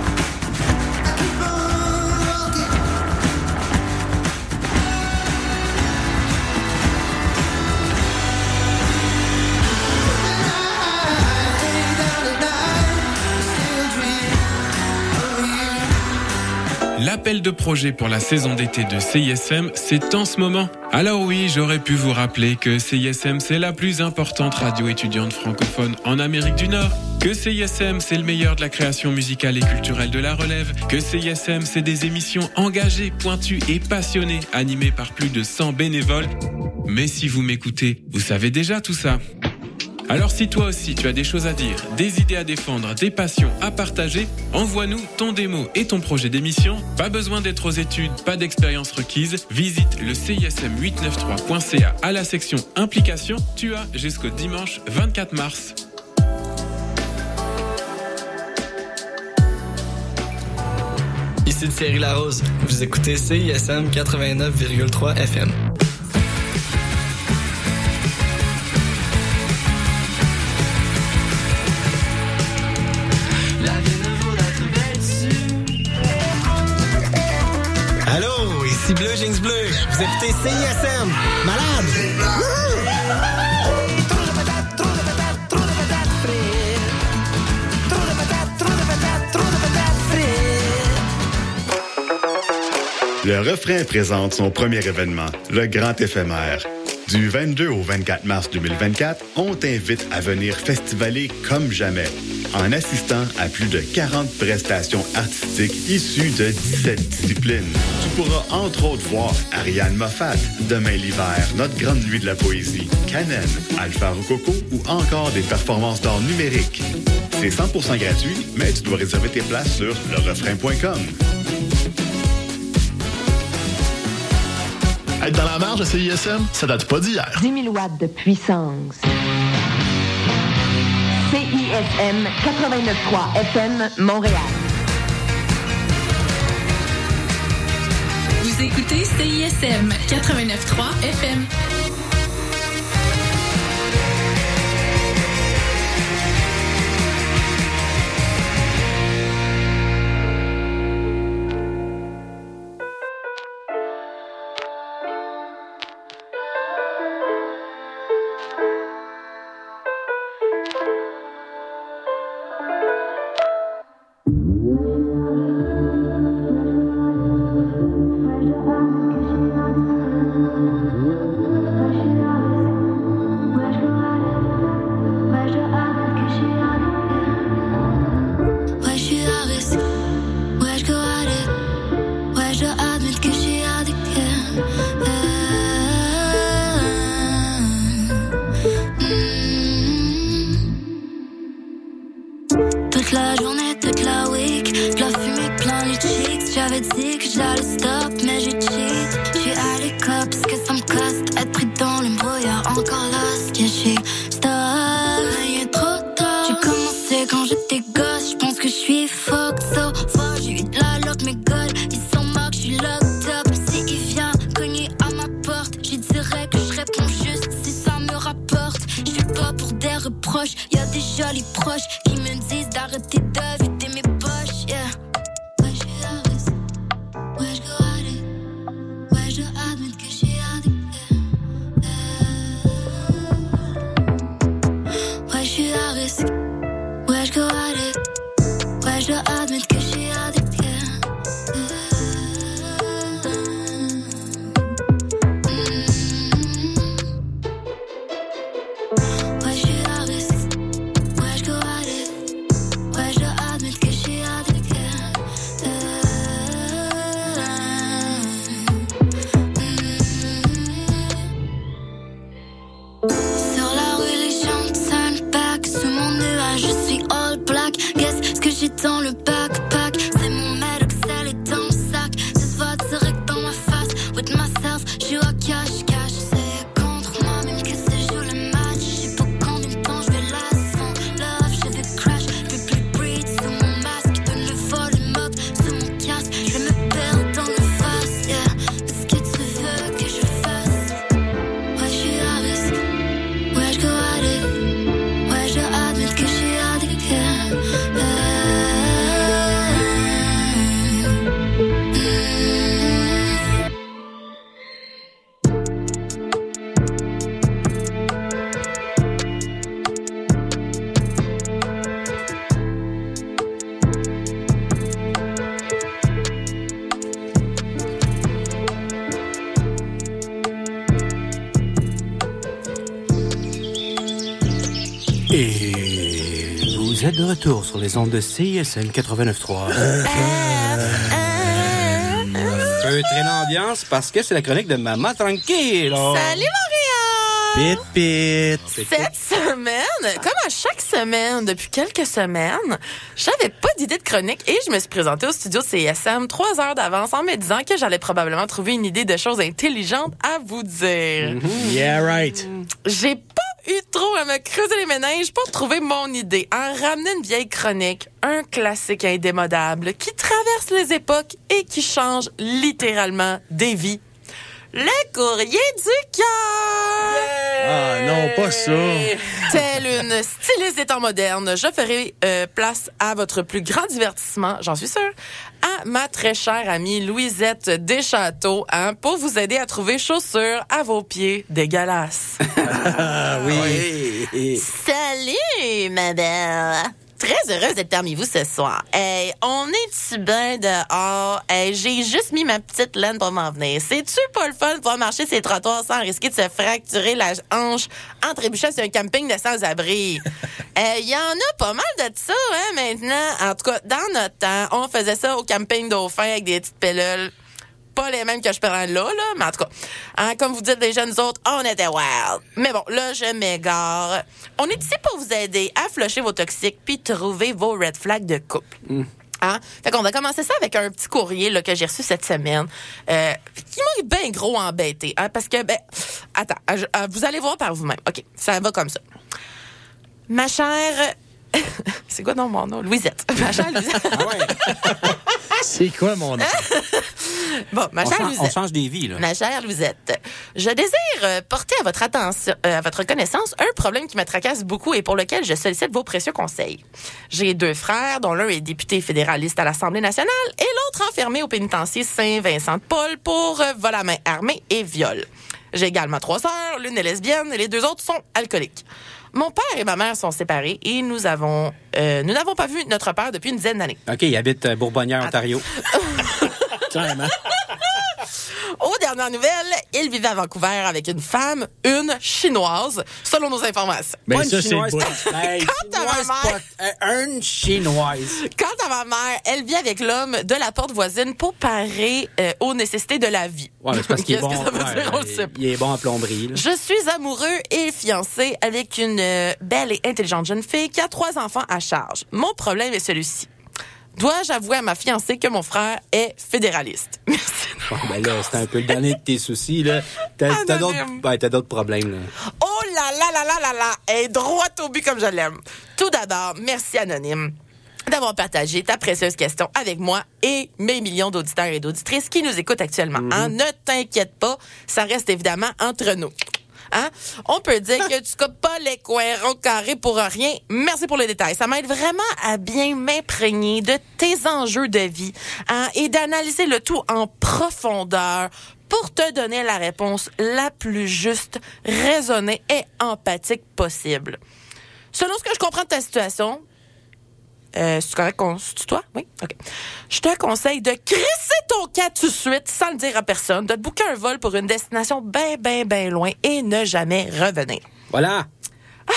L'appel de projet pour la saison d'été de C I S M, c'est en ce moment. Alors oui, j'aurais pu vous rappeler que C I S M, c'est la plus importante radio étudiante francophone en Amérique du Nord. Que C I S M, c'est le meilleur de la création musicale et culturelle de la relève. Que C I S M, c'est des émissions engagées, pointues et passionnées, animées par plus de cent bénévoles. Mais si vous m'écoutez, vous savez déjà tout ça. Alors si toi aussi tu as des choses à dire, des idées à défendre, des passions à partager, envoie-nous ton démo et ton projet d'émission. Pas besoin d'être aux études, pas d'expérience requise. Visite le C I S M huit cent quatre-vingt-treize point C A à la section implication. Tu as jusqu'au dimanche vingt-quatre mars. Ici Thierry Larose, vous écoutez C I S M quatre-vingt-neuf virgule trois F M. Allô, ici Bleu Jeans Bleu. Vous écoutez C I S M. Malade! Le Refrain présente son premier événement, le Grand Éphémère. Du vingt-deux au vingt-quatre mars deux mille vingt-quatre, on t'invite à venir festivaler comme jamais, en assistant à plus de quarante prestations artistiques issues de dix-sept disciplines. Tu pourras entre autres voir Ariane Moffat, Demain l'hiver, Notre grande nuit de la poésie, Canen, Alpha Rococo ou encore des performances d'art numérique. C'est cent pour cent gratuit, mais tu dois réserver tes places sur le refrain point com. Être dans la marge de C I S M, ça date pas d'hier. dix mille watts de puissance. C I S M quatre-vingt-neuf virgule trois F M, Montréal. Vous écoutez C I S M quatre-vingt-neuf virgule trois F M. dans le backpack. C'est mon mail, Excel est dans le sac. This vote direct dans ma face. With myself, je joue à cache-cache. C'est contre moi même que c'est joue le match. Je sais pas combien de temps je vais là sans love. Je vais crash, je vais plus breathe. Sous mon masque, donne le volume up. Sous mon casque, je vais me perdre dans le face. Yeah, qu'est-ce que tu veux que je fasse? Ouais, je suis à risque. Ouais, je go at it. Ouais, je admets que je suis addict. Yeah. Et vous êtes de retour sur les ondes de C I S M quatre-vingt-neuf trois. Feutrer l'ambiance parce que c'est la chronique de Maman Tranquille. Salut Montréal! Pit, pit. Cette semaine, comme à chaque semaine, depuis quelques semaines, j'avais pas d'idée de chronique et je me suis présentée au studio de C I S M trois heures d'avance en me disant que j'allais probablement trouver une idée de choses intelligentes à vous dire. Mm-hmm. Yeah, right. J'ai pas eu trop à me creuser les méninges pour trouver mon idée en ramenant une vieille chronique, un classique indémodable qui traverse les époques et qui change littéralement des vies. Le courrier du cœur! Ah non, pas ça. Telle une styliste des temps modernes, je ferai euh, place à votre plus grand divertissement, j'en suis sûre, à ma très chère amie Louisette Deschâteaux, hein, pour vous aider à trouver chaussures à vos pieds dégueulasses. Ah oui. oui. Salut, ma belle! Très heureuse d'être parmi vous ce soir. Hey, on est-tu bien dehors? Hey, j'ai juste mis ma petite laine pour m'en venir. C'est-tu pas le fun de pouvoir marcher ces trottoirs sans risquer de se fracturer la hanche en trébuchant sur un camping de sans-abri? Il euh, y en a pas mal de ça, hein, maintenant. En tout cas, dans notre temps, on faisait ça au camping Dauphin avec des petites pilules. Pas les mêmes que je prends là, là, mais en tout cas, hein, comme vous dites les jeunes autres, on était wild. Mais bon, là, je m'égare. On est ici pour vous aider à flusher vos toxiques puis trouver vos red flags de couple. Mm. Hein? Fait qu'on va commencer ça avec un petit courrier là, que j'ai reçu cette semaine, euh, qui m'a bien gros embêté. Hein, parce que, ben, attends, je, euh, vous allez voir par vous-même. OK, ça va comme ça. Ma chère... C'est quoi non mon nom? Louisette. Ma chère Louisette. Ah ouais. C'est quoi mon nom? Bon, ma on chère change, Louisette. On change des vies, là. Ma chère Louisette, je désire euh, porter à votre attention, euh, à votre connaissance, un problème qui me tracasse beaucoup et pour lequel je sollicite vos précieux conseils. J'ai deux frères, dont l'un est député fédéraliste à l'Assemblée nationale et l'autre enfermé au pénitencier Saint-Vincent-de-Paul pour euh, vol à main armée et viol. J'ai également trois sœurs, l'une est lesbienne et les deux autres sont alcooliques. Mon père et ma mère sont séparés et nous avons, euh, nous n'avons pas vu notre père depuis une dizaine d'années. OK, il habite euh, Bourbonnière, Ontario. Carrément. Aux dernières nouvelles, il vivait à Vancouver avec une femme, une chinoise, selon nos informations. Ben Pas ça, une c'est chinoise, le bout. pas- hey, Quant à ma chinoise, mère- pas- euh, une chinoise. Quant à ma mère, elle vit avec l'homme de la porte voisine pour parer euh, aux nécessités de la vie. Ouais, mais c'est parce qu'il est Qu'est-ce bon. que ça veut ouais, dire? On le sait pas. il est bon en plomberie, là. Je suis amoureux et fiancé avec une euh, belle et intelligente jeune fille qui a trois enfants à charge. Mon problème est celui-ci. Dois-je avouer à ma fiancée que mon frère est fédéraliste? Merci. Bon, ben là, c'est un peu le dernier de tes soucis, là. T'as, t'as d'autres, ben, t'as d'autres problèmes, là. Oh là là là là là là! Elle est droite au but comme je l'aime. Tout d'abord, merci Anonyme d'avoir partagé ta précieuse question avec moi et mes millions d'auditeurs et d'auditrices qui nous écoutent actuellement. Mm-hmm. Hein, ne t'inquiète pas, ça reste évidemment entre nous. Hein? On peut dire que tu coupes pas les coins ronds carrés pour rien. Merci pour le détail. Ça m'aide vraiment à bien m'imprégner de tes enjeux de vie, hein, et d'analyser le tout en profondeur pour te donner la réponse la plus juste, raisonnée et empathique possible. Selon ce que je comprends de ta situation, Euh, c'est correct qu'on se tutoie? Oui? OK. Je te conseille de crisser ton cas tout de suite, sans le dire à personne, de te booker un vol pour une destination bien, bien, bien loin et ne jamais revenir. Voilà. Ah,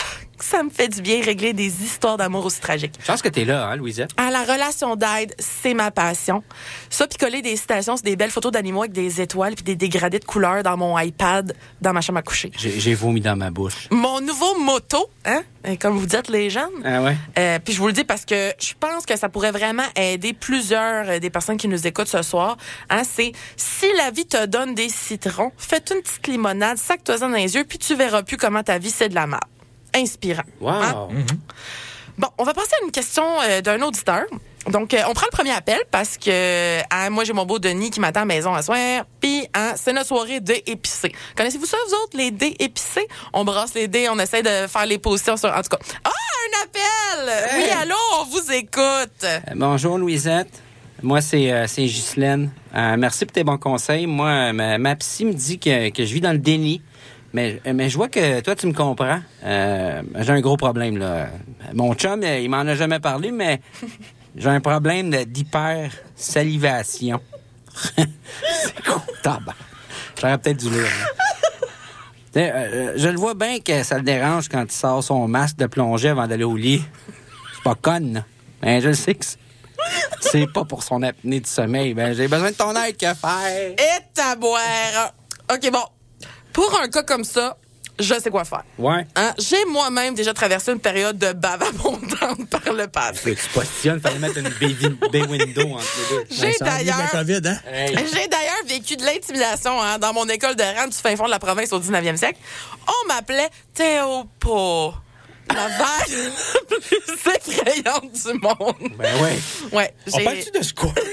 que ça me fait du bien régler des histoires d'amour aussi tragiques. Je pense que t'es là, hein, Louisette? À la relation d'aide, c'est ma passion. Ça, puis coller des citations, c'est des belles photos d'animaux avec des étoiles puis des dégradés de couleurs dans mon iPad, dans ma chambre à coucher. J'ai, j'ai vomi dans ma bouche. Mon nouveau motto, hein, comme vous dites les jeunes. Ah ouais? Euh, puis je vous le dis parce que je pense que ça pourrait vraiment aider plusieurs euh, des personnes qui nous écoutent ce soir. Hein, c'est si la vie te donne des citrons, fais une petite limonade, sac-toi-en dans les yeux, puis tu verras plus comment ta vie c'est de la merde. Inspirant. Wow. Hein? Mm-hmm. Bon, on va passer à une question euh, d'un auditeur. Donc, euh, on prend le premier appel parce que hein, moi, j'ai mon beau Denis qui m'attend à la maison à soir. Puis, hein, c'est notre soirée dés épicés. Connaissez-vous ça, vous autres, les dés épicés? On brasse les dés, on essaie de faire les positions sur... En tout cas, ah, un appel! Hey. Oui, allô, on vous écoute. Euh, bonjour, Louisette. Moi, c'est, euh, c'est Ghislaine. Euh, merci pour tes bons conseils. Moi, ma, ma psy me dit que, que je vis dans le déni. Mais, mais je vois que toi, tu me comprends. Euh, j'ai un gros problème, là. Mon chum, il m'en a jamais parlé, mais j'ai un problème de, d'hypersalivation. C'est quoi? Tabac. J'aurais peut-être dû lire. Hein. Euh, je le vois bien que ça le dérange quand il sort son masque de plongée avant d'aller au lit. C'est pas conne, là. Mais je le sais que c'est, c'est pas pour son apnée du sommeil. Ben, j'ai besoin de ton aide, que faire? Et ta boire. OK, bon. Pour un cas comme ça, je sais quoi faire. Ouais. Hein? J'ai moi-même déjà traversé une période de bave abondante par le passé. Tu positionnes, il fallait mettre une bay, bay window entre les deux. J'ai d'ailleurs, COVID, hein? hey. j'ai d'ailleurs vécu de l'intimidation hein, dans mon école de rang du fin fond de la province au dix-neuvième siècle. On m'appelait Théopo. La vague la plus effrayante du monde. Ben ouais. Ouais. On parle-tu de ce quoi?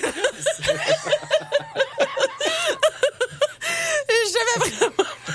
J'avais vraiment...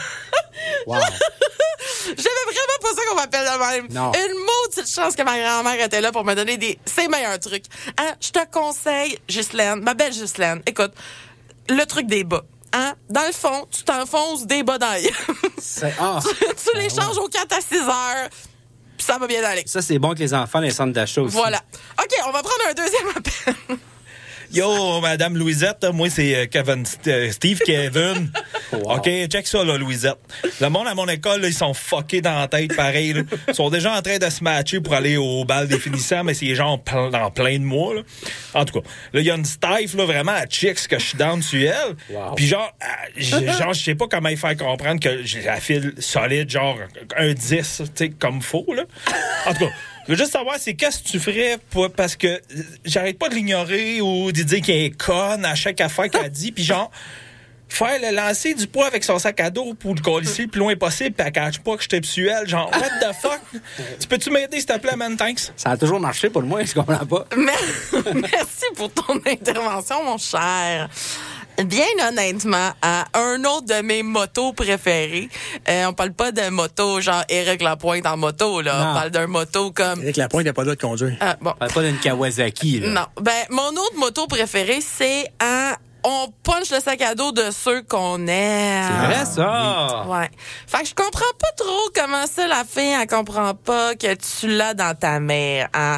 Wow. J'avais vraiment pas ça qu'on m'appelle de même. Non. Une maudite chance que ma grand-mère était là pour me donner des ses meilleurs trucs. Hein, je te conseille, Ghislaine, ma belle Ghislaine, écoute, le truc des bas. Hein? Dans le fond, tu t'enfonces des bas dans les... ah. tu, tu les changes aux quatre à six heures, puis ça va bien aller. Ça, c'est bon que les enfants, les centres d'achat aussi. Voilà. OK, on va prendre un deuxième appel. Yo, Madame Louisette, moi, c'est Kevin, Steve Kevin. Wow. OK, check ça, là, Louisette. Le monde à mon école, là, ils sont fuckés dans la tête, pareil. Là. Ils sont déjà en train de se matcher pour aller au bal des finissants, mais c'est genre pl- dans plein de mois. Là. En tout cas, là, il y a une stife, là, vraiment à chicks que je suis down sur elle. Wow. Puis genre, genre, je sais pas comment y faire comprendre que j'ai la file solide, genre un dix, tu sais, comme faux, là. En tout cas, je veux juste savoir, c'est qu'est-ce que tu ferais pour, parce que j'arrête pas de l'ignorer ou de dire qu'elle est conne à chaque affaire qu'elle dit, puis genre, faire le lancer du poids avec son sac à dos pour le coller le plus loin possible, puis elle cache pas que je t'ai suel, genre, what the fuck? Tu peux-tu m'aider, s'il te plaît, man, thanks? Ça a toujours marché pour le moins, je comprends pas. Merci pour ton intervention, mon cher. Bien honnêtement, à un autre de mes motos préférés, euh, on parle pas de moto genre Éric Lapointe en moto, là. Non. On parle d'un moto comme... Éric Lapointe n'a pas le droit de conduire. Ah, bon. On parle pas d'une Kawasaki, là. Non. Ben, mon autre moto préférée, c'est un... On punch le sac à dos de ceux qu'on aime. C'est vrai, ça? Ouais. Fait que je comprends pas trop comment ça, la fille, elle comprend pas que tu l'as dans ta mère, hein.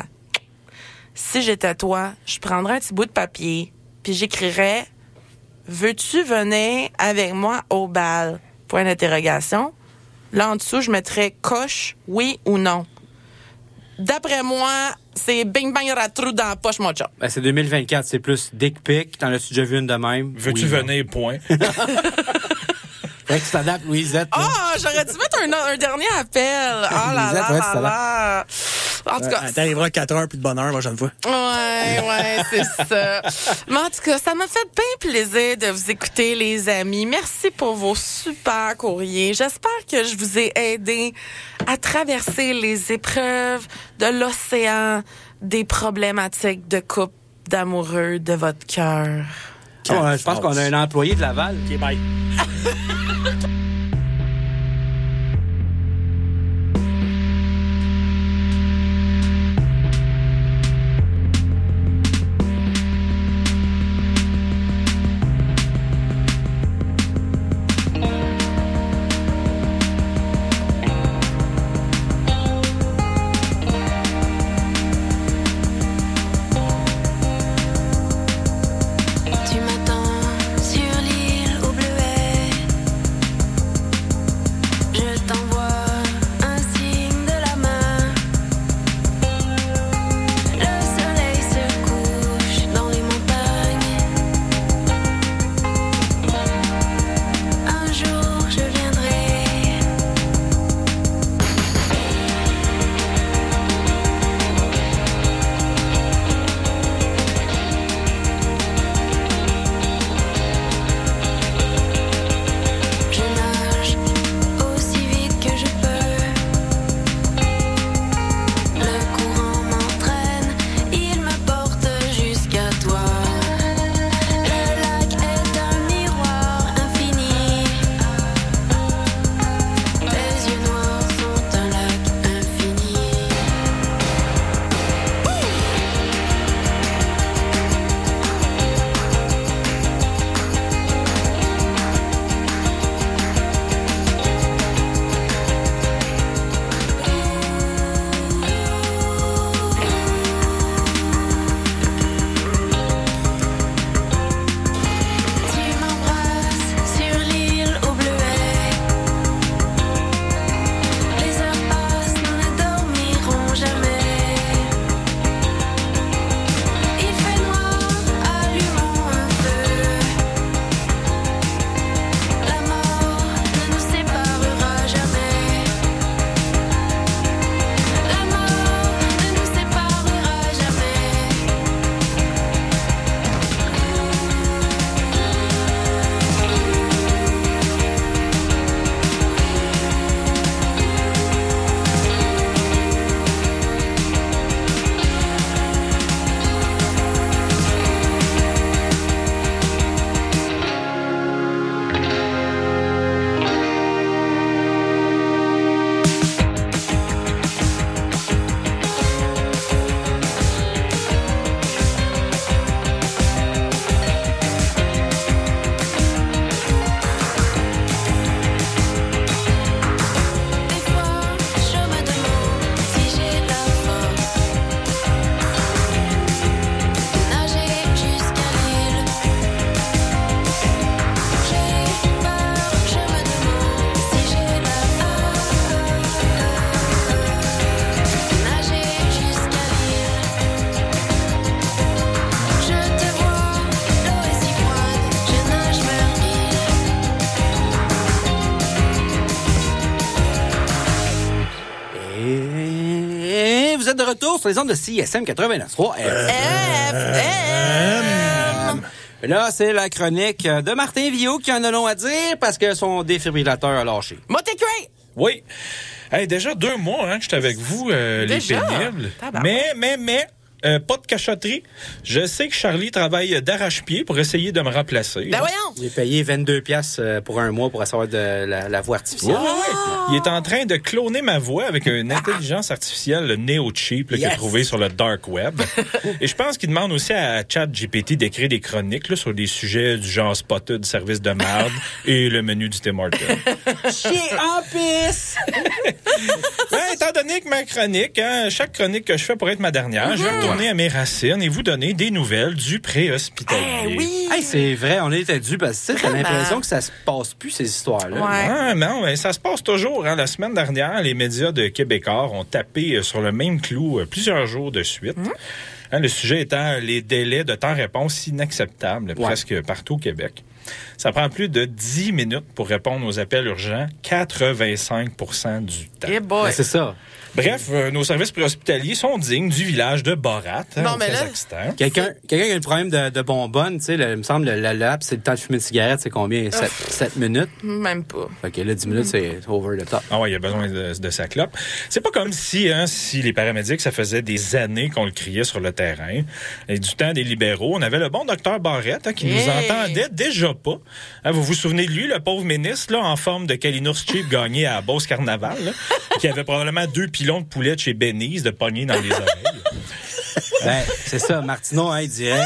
Si j'étais toi, je prendrais un petit bout de papier, puis j'écrirais... Veux-tu venir avec moi au bal? Point d'interrogation. Là, en dessous, je mettrais coche, oui ou non. D'après moi, c'est bing bang ratrou dans la poche, mon chum. Ben, c'est deux mille vingt-quatre, c'est plus dick pic. T'en as-tu déjà vu une de même? Veux-tu oui, venir, point? Fait que tu t'adaptes, Louisette. Ah, oh, j'aurais dû mettre un, un dernier appel. Oh là là ouais, là là. En tout cas. Euh, T'arriveras à quatre heures plus de bonne heure la prochaine fois. Ouais, ouais, c'est ça. Mais en tout cas, ça m'a fait bien plaisir de vous écouter, les amis. Merci pour vos super courriers. J'espère que je vous ai aidé à traverser les épreuves de l'océan des problématiques de couple, d'amoureux, de votre cœur. Oh, je pense qu'on a un employé de Laval. OK, bye. Tu m'attends sur l'île au bleuet. vous êtes de retour sur les ondes de C I S M quatre-vingt-neuf trois F M. Là, c'est la chronique de Martin Villot qui en a long à dire parce que son défibrillateur a lâché. Motécray! Oui. Hey, déjà deux mois hein, que j'étais avec vous, euh, les pénibles. Mais, mais, mais... Euh, pas de cachotterie. Je sais que Charlie travaille d'arrache-pied pour essayer de me remplacer. Ben voyons! J'ai payé vingt-deux piastres pour un mois pour recevoir de la, la voix artificielle. Ouais, ouais. Il est en train de cloner ma voix avec une intelligence artificielle néo-cheap là, yes. qu'il a trouvé sur le dark web. Et je pense qu'il demande aussi à ChatGPT d'écrire des chroniques là, sur des sujets du genre Spotted, service de merde et le menu du Tim Hortons. Chier en pisse! Ben, étant donné que ma chronique, hein, chaque chronique que je fais pourrait être ma dernière, mm-hmm. je vais retourner à mes racines et vous donner des nouvelles du préhospitalier. Hey, oui! Hey, c'est vrai, on était dû parce que t'as l'impression que ça se passe plus, ces histoires-là. Ouais. Ah, non, mais ça se passe toujours. Hein. La semaine dernière, les médias de Québécois ont tapé sur le même clou plusieurs jours de suite. Mm-hmm. Hein, le sujet étant les délais de temps-réponse inacceptables, ouais. presque partout au Québec. Ça prend plus de dix minutes pour répondre aux appels urgents, quatre-vingt-cinq pour cent du temps. Hey boy. Ben, c'est ça. Bref, euh, nos services préhospitaliers sont dignes du village de Borat, hein, non, au mais Kazakhstan. Là, quelqu'un, quelqu'un qui a le problème de, de bonbonne, tu sais, il me semble, le, le laps, c'est le temps de fumer une cigarette, c'est combien? sept minutes? Même pas. OK, là, dix minutes, c'est over the top. Ah ouais, il y a besoin de, de sa clope. C'est pas comme si, hein, si les paramédics, ça faisait des années qu'on le criait sur le terrain. Et du temps des libéraux, on avait le bon docteur Barrette, hein, qui hey. nous entendait déjà pas. Hein, vous vous souvenez de lui, le pauvre ministre, là, en forme de Kalinours Cheap gagné à Beauce Carnaval, là, qui avait probablement deux pilons de poulet de chez Benny's de pogner dans les oreilles. Ben, c'est ça. Martineau, hein, il dirait.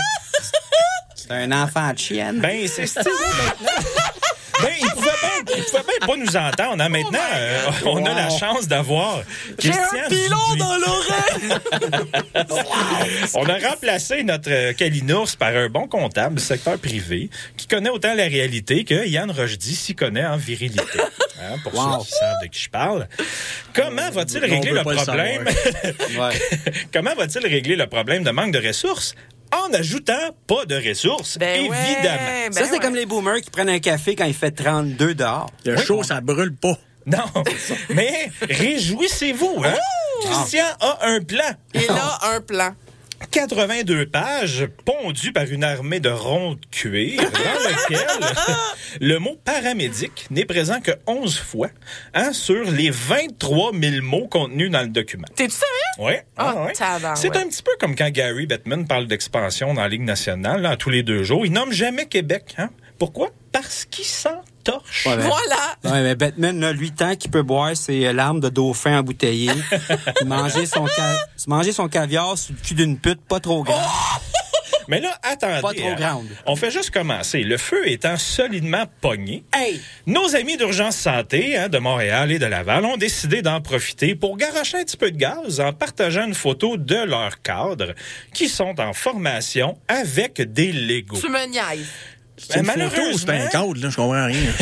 C'est un enfant de chienne. Ben, c'est stylé maintenant. Ben, il pouvait bien, il pouvait bien pas nous entendre. Hein. Maintenant, oh euh, on wow. a la chance d'avoir Christian J'ai un pilon Dubé. Dans l'oreille! On a remplacé notre Kalinours par un bon comptable du secteur privé qui connaît autant la réalité que Yann Rochdy s'y connaît en virilité. Hein, pour wow. ceux qui savent de qui je parle. Comment va-t-il non, régler le problème? Le ouais. Comment va-t-il régler le problème de manque de ressources? En ajoutant pas de ressources, ben évidemment. Ouais, ben ça, c'est ouais. comme les boomers qui prennent un café quand il fait trente-deux dehors. Le oui, chaud, on... ça brûle pas. Non, mais réjouissez-vous. Hein? Oh! Christian a un plan. Il a un plan. quatre-vingt-deux pages pondues par une armée de ronds de cuir dans lequel le mot paramédic n'est présent que onze fois hein, sur les vingt-trois mille mots contenus dans le document. T'es-tu sérieux? Oui. Ah, oh, ouais. tabarn, C'est ouais. un petit peu comme quand Gary Bettman parle d'expansion dans la Ligue nationale là, tous les deux jours. Il nomme jamais Québec. Hein? Pourquoi? Parce qu'il s'entorche. Ouais, ben, voilà! Ouais, mais Batman, là, lui, tant qu'il peut boire ses larmes de dauphin embouteillées, manger, son ca... manger son caviar sur le cul d'une pute pas trop grande. Oh! Mais là, attendez. Pas trop grande. Hein, on fait juste commencer. Le feu étant solidement pogné, hey. nos amis d'Urgence Santé hein, de Montréal et de Laval ont décidé d'en profiter pour garocher un petit peu de gaz en partageant une photo de leurs cadres qui sont en formation avec des Legos. Tu me niaises. C'est une photo, c'est un cadre, là, je comprends rien.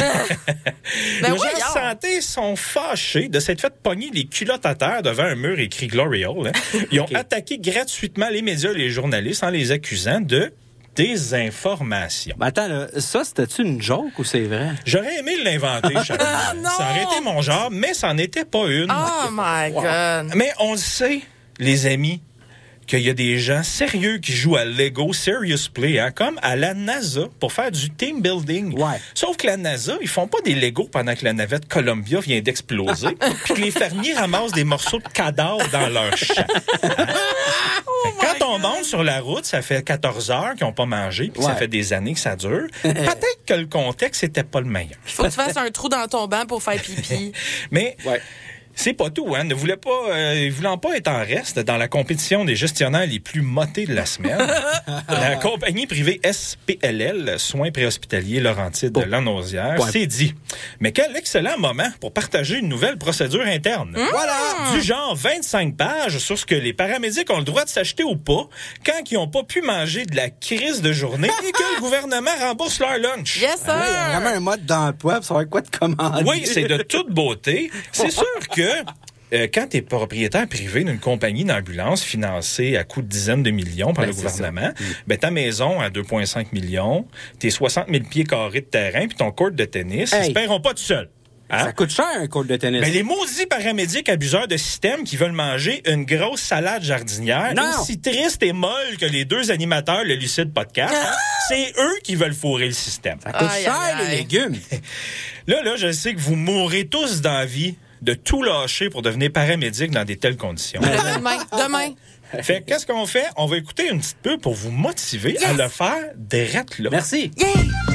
ben les oui, gens de santé sont fâchés de s'être fait pogner les culottes à terre devant un mur écrit Glory Hole. Hein. Ils ont okay. attaqué gratuitement les médias et les journalistes en les accusant de désinformation. Ben attends, là, ça, c'était-tu une joke ou c'est vrai? J'aurais aimé l'inventer, Charles. Ça aurait été mon genre, mais ça n'en était pas une. Oh my wow. God! Mais on le sait, les amis, qu'il y a des gens sérieux qui jouent à Lego Serious Play, hein, comme à la NASA, pour faire du team building. Ouais. Sauf que la NASA, ils font pas des Legos pendant que la navette Columbia vient d'exploser, puis que les fermiers ramassent des morceaux de cadavres dans leur champ. Hein? Oh Quand on monte sur la route, ça fait quatorze heures qu'ils n'ont pas mangé, puis ouais. ça fait des années que ça dure. Peut-être que le contexte n'était pas le meilleur. Il faut que tu fasses un trou dans ton banc pour faire pipi. Mais... Ouais. C'est pas tout, hein. Ne voulait pas, euh, voulant pas être en reste dans la compétition des gestionnaires les plus motés de la semaine, la compagnie privée S P L L, Soins préhospitaliers Laurentides de Lanaudière, ouais. s'est dit, mais quel excellent moment pour partager une nouvelle procédure interne. Mmh. Voilà! Du genre vingt-cinq pages sur ce que les paramédics ont le droit de s'acheter ou pas quand ils ont pas pu manger de la crise de journée et que le gouvernement rembourse leur lunch. Yes, sir! Ah oui, il y a vraiment un mode d'emploi pour savoir quoi te commander. Oui, c'est de toute beauté. C'est sûr que Euh, quand tu es propriétaire privé d'une compagnie d'ambulance financée à coût de dizaines de millions par ben, le gouvernement, ben, ta maison à deux virgule cinq millions, tes soixante mille pieds carrés de terrain puis ton court de tennis, hey. ils se paieront pas tout seuls. Hein? Ça coûte cher, un cours de tennis. Ben, les maudits paramédics abuseurs de système qui veulent manger une grosse salade jardinière, non. aussi triste et molle que les deux animateurs le Lucide Podcast, hein? C'est eux qui veulent fourrer le système. Ça coûte Aïe, cher, aïe, aïe. les légumes. Là, là, je sais que vous mourrez tous d'envie de tout lâcher pour devenir paramédic dans des telles conditions. Demain, demain. Fait que, qu'est-ce qu'on fait? On va écouter une petite pub pour vous motiver yes. à le faire direct là. Merci. Yeah.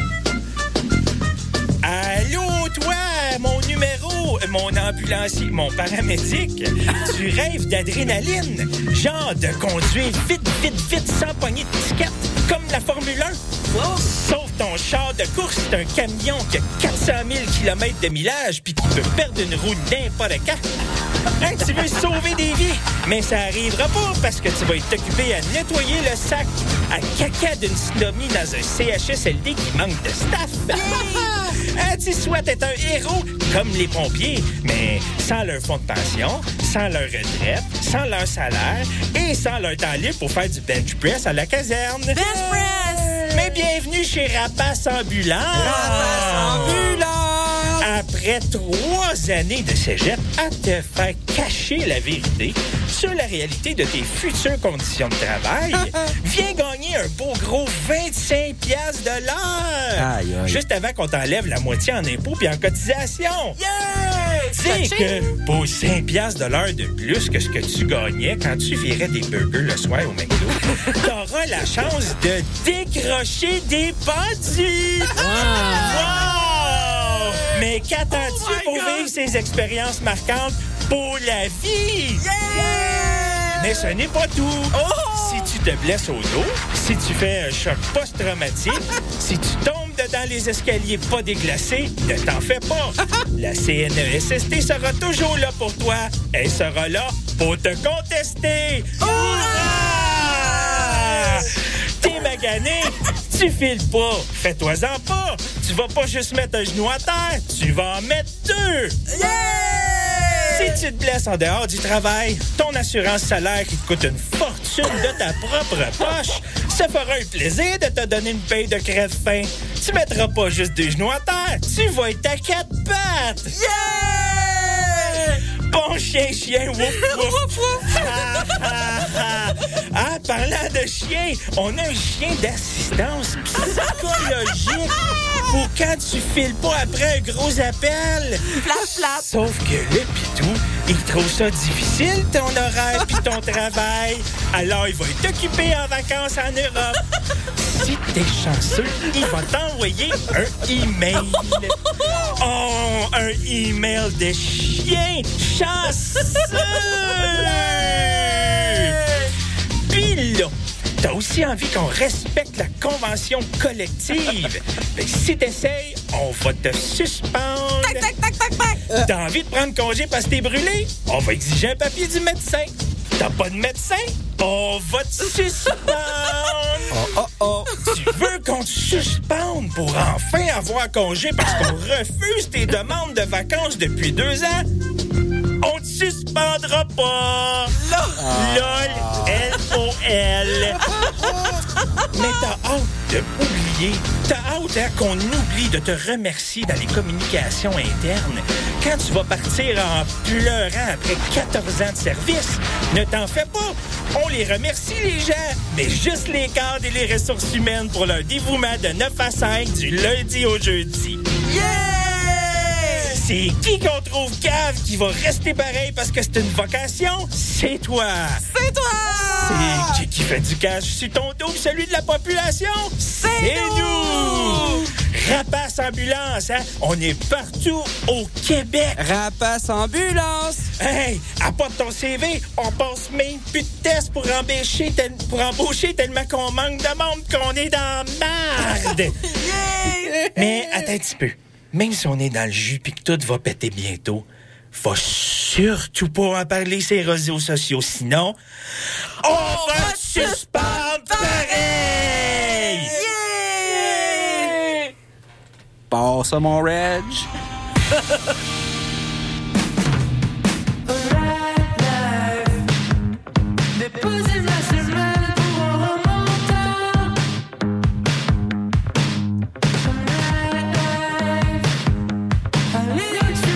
Allô, toi, mon numéro, mon ambulancier, mon paramédic. Tu rêves d'adrénaline, genre de conduire vite, vite, vite, sans pogner de ticket, comme la Formule un. Oh. Sauf ton char de course, c'est un camion qui a quatre cent mille kilomètres de millage puis qui peut perdre une roue n'importe quand. Hein, tu veux sauver des vies, mais ça arrivera pas parce que tu vas être occupé à nettoyer le sac à caca d'une snomie dans un C H S L D qui manque de staff. Hein, tu souhaites être un héros comme les pompiers, mais sans leur fonds de pension, sans leur retraite, sans leur salaire et sans leur temps libre pour faire du bench press à la caserne. Bench press! Mais bienvenue chez Rapace Ambulance! Rapace Ambulance! Après trois années de cégep à te faire cacher la vérité sur la réalité de tes futures conditions de travail, viens gagner un beau gros vingt-cinq piastres de l'heure! Aïe, aïe. Juste avant qu'on t'enlève la moitié en impôts puis en cotisation! Yeah! Tu sais que pour cinq piastres de l'heure de plus que ce que tu gagnais quand tu virais des burgers le soir au McDo, t'auras la chance de décrocher des pendus! Wow! Wow! Mais qu'attends-tu oh pour God. Vivre ces expériences marquantes pour la vie? Yeah! Mais ce n'est pas tout. Oh! Si tu te blesses au dos, si tu fais un choc post-traumatique, si tu tombes dedans les escaliers pas déglacés, ne t'en fais pas. La C N E S S T sera toujours là pour toi. Elle sera là pour te contester. Hourra! T'es magané, tu files pas. Fais-toi-en pas. Tu vas pas juste mettre un genou à terre, tu vas en mettre deux. Yeah! Si tu te blesses en dehors du travail, ton assurance salaire qui te coûte une fortune de ta propre poche, ça fera un plaisir de te donner une paye de crève-faim. Tu mettras pas juste des genoux à terre, tu vas être à quatre pattes. Yeah! Bon chien, chien, wouf, wouf. ah, ah, ah. ah, parlant de chien, on a un chien d'assistance psychologique pour quand tu files pas après un gros appel. Flap, flap. Sauf que le pitou, il trouve ça difficile, ton horaire pis ton travail. Alors, il va être occupé en vacances en Europe. Si t'es chanceux, il va t'envoyer un email. Oh, un email de chien chanceux! Puis là, t'as aussi envie qu'on respecte la convention collective. Ben, si t'essayes, on va te suspendre. Tac, tac, tac, tac, tac. T'as envie de prendre congé parce que t'es brûlé? On va exiger un papier du médecin. T'as pas de médecin? On va te suspendre. Oh, oh, oh. Tu veux qu'on te suspende pour enfin avoir congé parce qu'on refuse tes demandes de vacances depuis deux ans? On te suspendra pas. Ah. LOL, L O L. Mais t'as hâte de oublier. T'as hâte hein, qu'on oublie de te remercier dans les communications internes. Quand tu vas partir en pleurant après quatorze ans de service, ne t'en fais pas. On les remercie, les gens, mais juste les cadres et les ressources humaines pour leur dévouement de neuf à cinq du lundi au jeudi. Yeah! C'est qui qu'on trouve cave qui va rester pareil parce que c'est une vocation? C'est toi! C'est toi! C'est qui qui fait du cash sur ton dos pis celui de la population? C'est, c'est nous! nous! Rapace Ambulance, hein? On est partout au Québec! Rapace Ambulance! Hey! Apporte ton C V, on passe même plus de tests pour embaucher, tel- pour embaucher tellement qu'on manque de monde qu'on est dans merde! Yeah! Mais attends un petit peu. Même si on est dans le jus pis que tout va péter bientôt, faut surtout pas en parler ces réseaux sociaux, sinon on, on va te suspendre pareil! Yeah! Passe à mon Reg! Little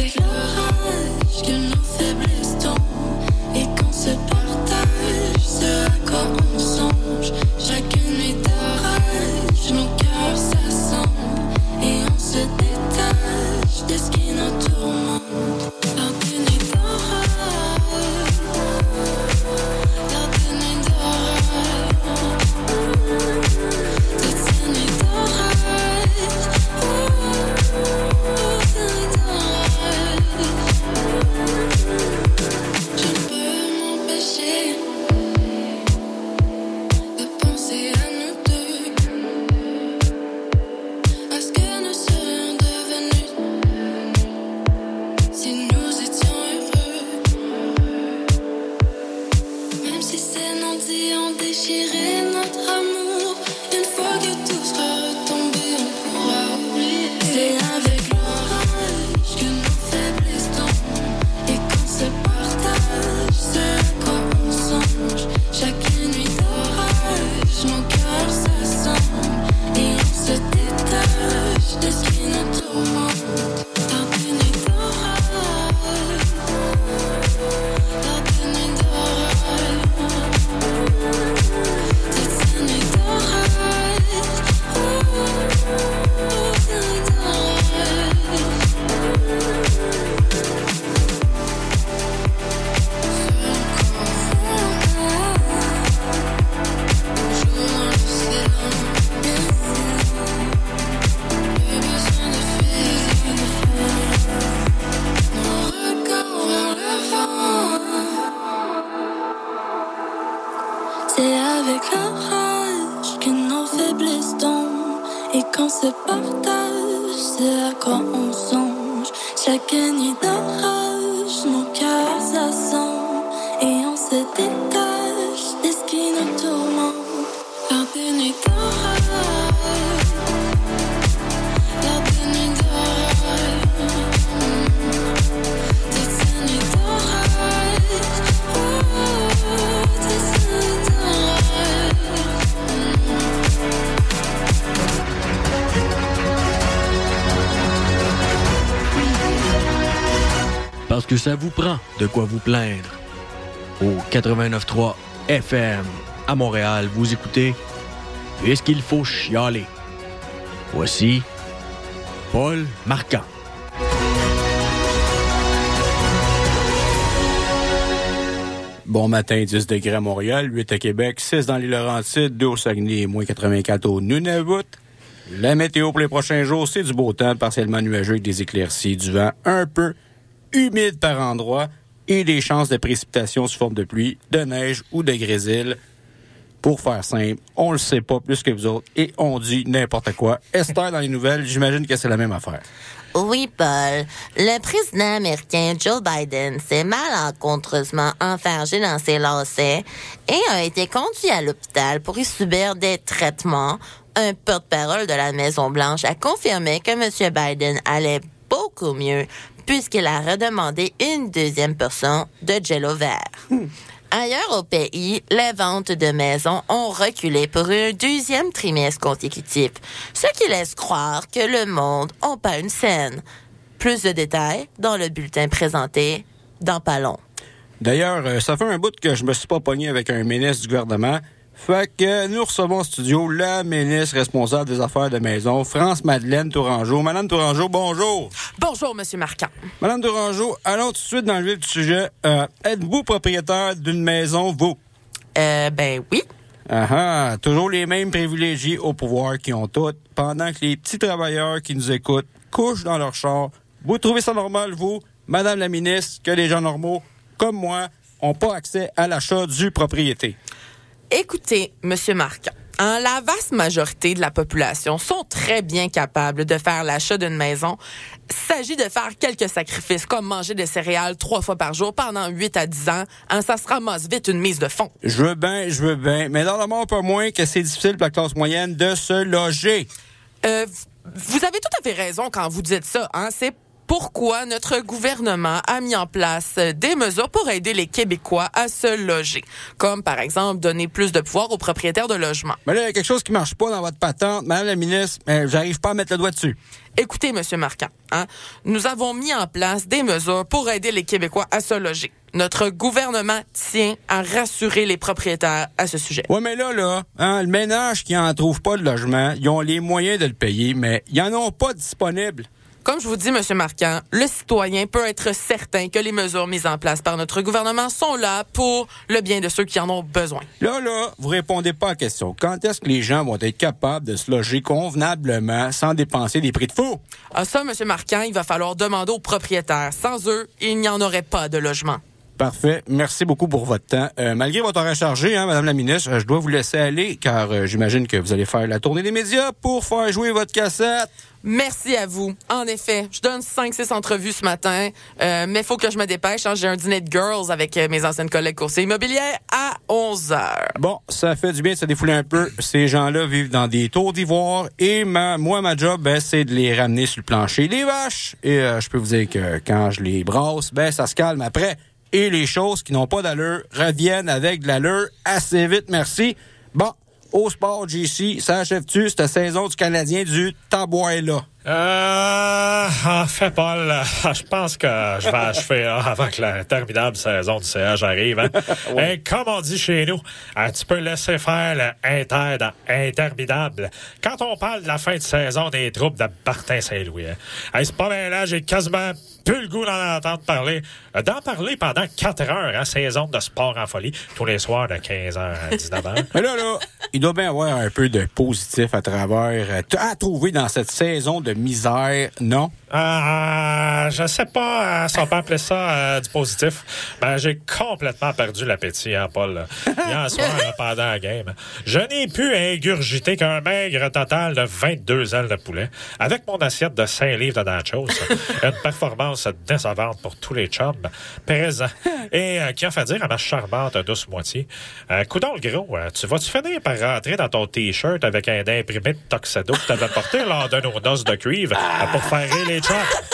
avec l'orage que nos faiblesses tombent et qu'on se partage ce à quoi on songe. Chaque nuit d'orage, nos cœurs s'assemblent et on se détache de ce qui nous tourmente. Lors des nuits d'orage, lors des nuits d'orage, toutes ces nuits d'orage, oh, ces nuits d'orage. Je ne peux m'empêcher de penser à nous deux, à ce que nous serions devenus si nous étions heureux. Même si ces non-dits ont déchiré notre amour, une fois que tout sera retombé, on pourra oublier. C'est avec l'orage que nos faiblesses tombent et qu'on se partage ce à quoi on songe. Chaque nuit d'orage, nos cœurs s'assemblent et on se détache de ce qui nous tourmente. Lors des nuits d'orage, lors des nuits d'orage, toutes ces nuits d'orage, oh, ces nuits d'orage. C'est avec l'orage que nos faiblesses tombent et qu'on se partage ce à quoi on songe. Chaque nuit d'orage, nos cœurs s'assemblent et on se détache de ce qui nous tourmente. Lors des nuits d'orage, lors des nuits d'orage, toutes ces nuits d'orage, oh, toutes ces nuits d'orage. Parce que ça vous prend de quoi vous plaindre. Au quatre-vingt-neuf trois F M à Montréal, vous écoutez Puisqu'il faut chialer. Voici Paul Marquand. Bon matin, dix degrés à Montréal, huit à Québec, six dans les Laurentides, deux au Saguenay et moins quatre-vingt-quatre au Nunavut. La météo pour les prochains jours, c'est du beau temps, partiellement nuageux avec des éclaircies, du vent un peu humide par endroits et des chances de précipitations sous forme de pluie, de neige ou de grésil. Pour faire simple, on le sait pas plus que vous autres et on dit n'importe quoi. Esther, dans les nouvelles, j'imagine que c'est la même affaire. Oui, Paul. Le président américain Joe Biden s'est malencontreusement enfargé dans ses lacets et a été conduit à l'hôpital pour y subir des traitements. Un porte-parole de la Maison-Blanche a confirmé que M. Biden allait beaucoup mieux puisqu'il a redemandé une deuxième portion de Jell-O vert. Ailleurs au pays, les ventes de maisons ont reculé pour un deuxième trimestre consécutif, ce qui laisse croire que le monde n'a pas une scène. Plus de détails dans le bulletin présenté dans pas long. D'ailleurs, ça fait un bout que je me suis pas pogné avec un ministre du gouvernement. Fait que nous recevons en studio la ministre responsable des affaires de maison, France-Madeleine Tourangeau. Madame Tourangeau, bonjour. Bonjour, Monsieur Marquand. Madame Tourangeau, allons tout de suite dans le vif du sujet. Euh, êtes-vous propriétaire d'une maison, vous? Euh, ben oui. Ah ah, toujours les mêmes privilégiés au pouvoir qui ont toutes, pendant que les petits travailleurs qui nous écoutent couchent dans leur char. Vous trouvez ça normal, vous, Madame la ministre, que les gens normaux, comme moi, n'ont pas accès à l'achat du propriété? Écoutez, Monsieur Marquand, hein, la vaste majorité de la population sont très bien capables de faire l'achat d'une maison. Il s'agit de faire quelques sacrifices, comme manger des céréales trois fois par jour pendant huit à dix ans. Hein, ça se ramasse vite une mise de fonds. Je veux bien, je veux bien, mais dans le monde, pas moins que c'est difficile pour la classe moyenne de se loger. Euh, vous avez tout à fait raison quand vous dites ça. Hein, c'est pourquoi notre gouvernement a mis en place des mesures pour aider les Québécois à se loger, comme par exemple donner plus de pouvoir aux propriétaires de logements. Mais là, il y a quelque chose qui marche pas dans votre patente, Madame la ministre, mais j'arrive pas à mettre le doigt dessus. Écoutez, Monsieur Marquand, hein, nous avons mis en place des mesures pour aider les Québécois à se loger. Notre gouvernement tient à rassurer les propriétaires à ce sujet. Oui, mais là, là, hein, le ménage qui en trouve pas de logement, ils ont les moyens de le payer, mais ils en ont pas disponible. Comme je vous dis, M. Marquand, le citoyen peut être certain que les mesures mises en place par notre gouvernement sont là pour le bien de ceux qui en ont besoin. Là, là, vous répondez pas à la question. Quand est-ce que les gens vont être capables de se loger convenablement sans dépenser des prix de fou? Ah, ça, M. Marquand, il va falloir demander aux propriétaires. Sans eux, il n'y en aurait pas de logement. Parfait. Merci beaucoup pour votre temps. Euh, malgré votre horaire chargé, hein, Madame la ministre, euh, je dois vous laisser aller car euh, j'imagine que vous allez faire la tournée des médias pour faire jouer votre cassette. Merci à vous. En effet, je donne cinq six entrevues ce matin, euh, mais il faut que je me dépêche. Hein, j'ai un dîner de girls avec euh, mes anciennes collègues coursiers immobiliers à onze heures. Bon, ça fait du bien de se défouler un peu. Ces gens-là vivent dans des tours d'ivoire et ma, moi, ma job, ben, c'est de les ramener sur le plancher des vaches. Et euh, je peux vous dire que quand je les brasse, ben, ça se calme après. Et les choses qui n'ont pas d'allure reviennent avec de l'allure assez vite, merci. Bon, au sport, J C, ça achève-tu cette saison du Canadien du Tabois-là? Euh, en fait, Paul, je pense que je vais achever là, avant que l'interminable saison du C H arrive. Hein. Ouais. Et comme on dit chez nous, tu peux laisser faire le inter dans interminable. Quand on parle de la fin de saison des troupes de Martin Saint-Louis, hein. Hey, c'est pas bien là, j'ai quasiment plus le goût d'en entendre parler. D'en parler pendant quatre heures, hein, saison de sport en folie, tous les soirs de quinze heures à dix-neuf heures. Mais là, là, il doit bien avoir un peu de positif à travers, à trouver dans cette saison de misère, non? Euh, je sais pas euh, si on peut appeler ça euh, du positif. Ben, j'ai complètement perdu l'appétit, hein, Paul. Hier soir, là, pendant la game, je n'ai pu ingurgiter qu'un maigre total de vingt-deux ailes de poulet avec mon assiette de cinq livres de nachos. Une performance décevante pour tous les chums présents et euh, qui a fait dire à ma charmante douce moitié, euh, coudonc le gros, euh, tu vas-tu finir par rentrer dans ton T-shirt avec un imprimé de Tuxedo que t'avais porté lors de nos noces de cuivre euh, pour faire rire les chums?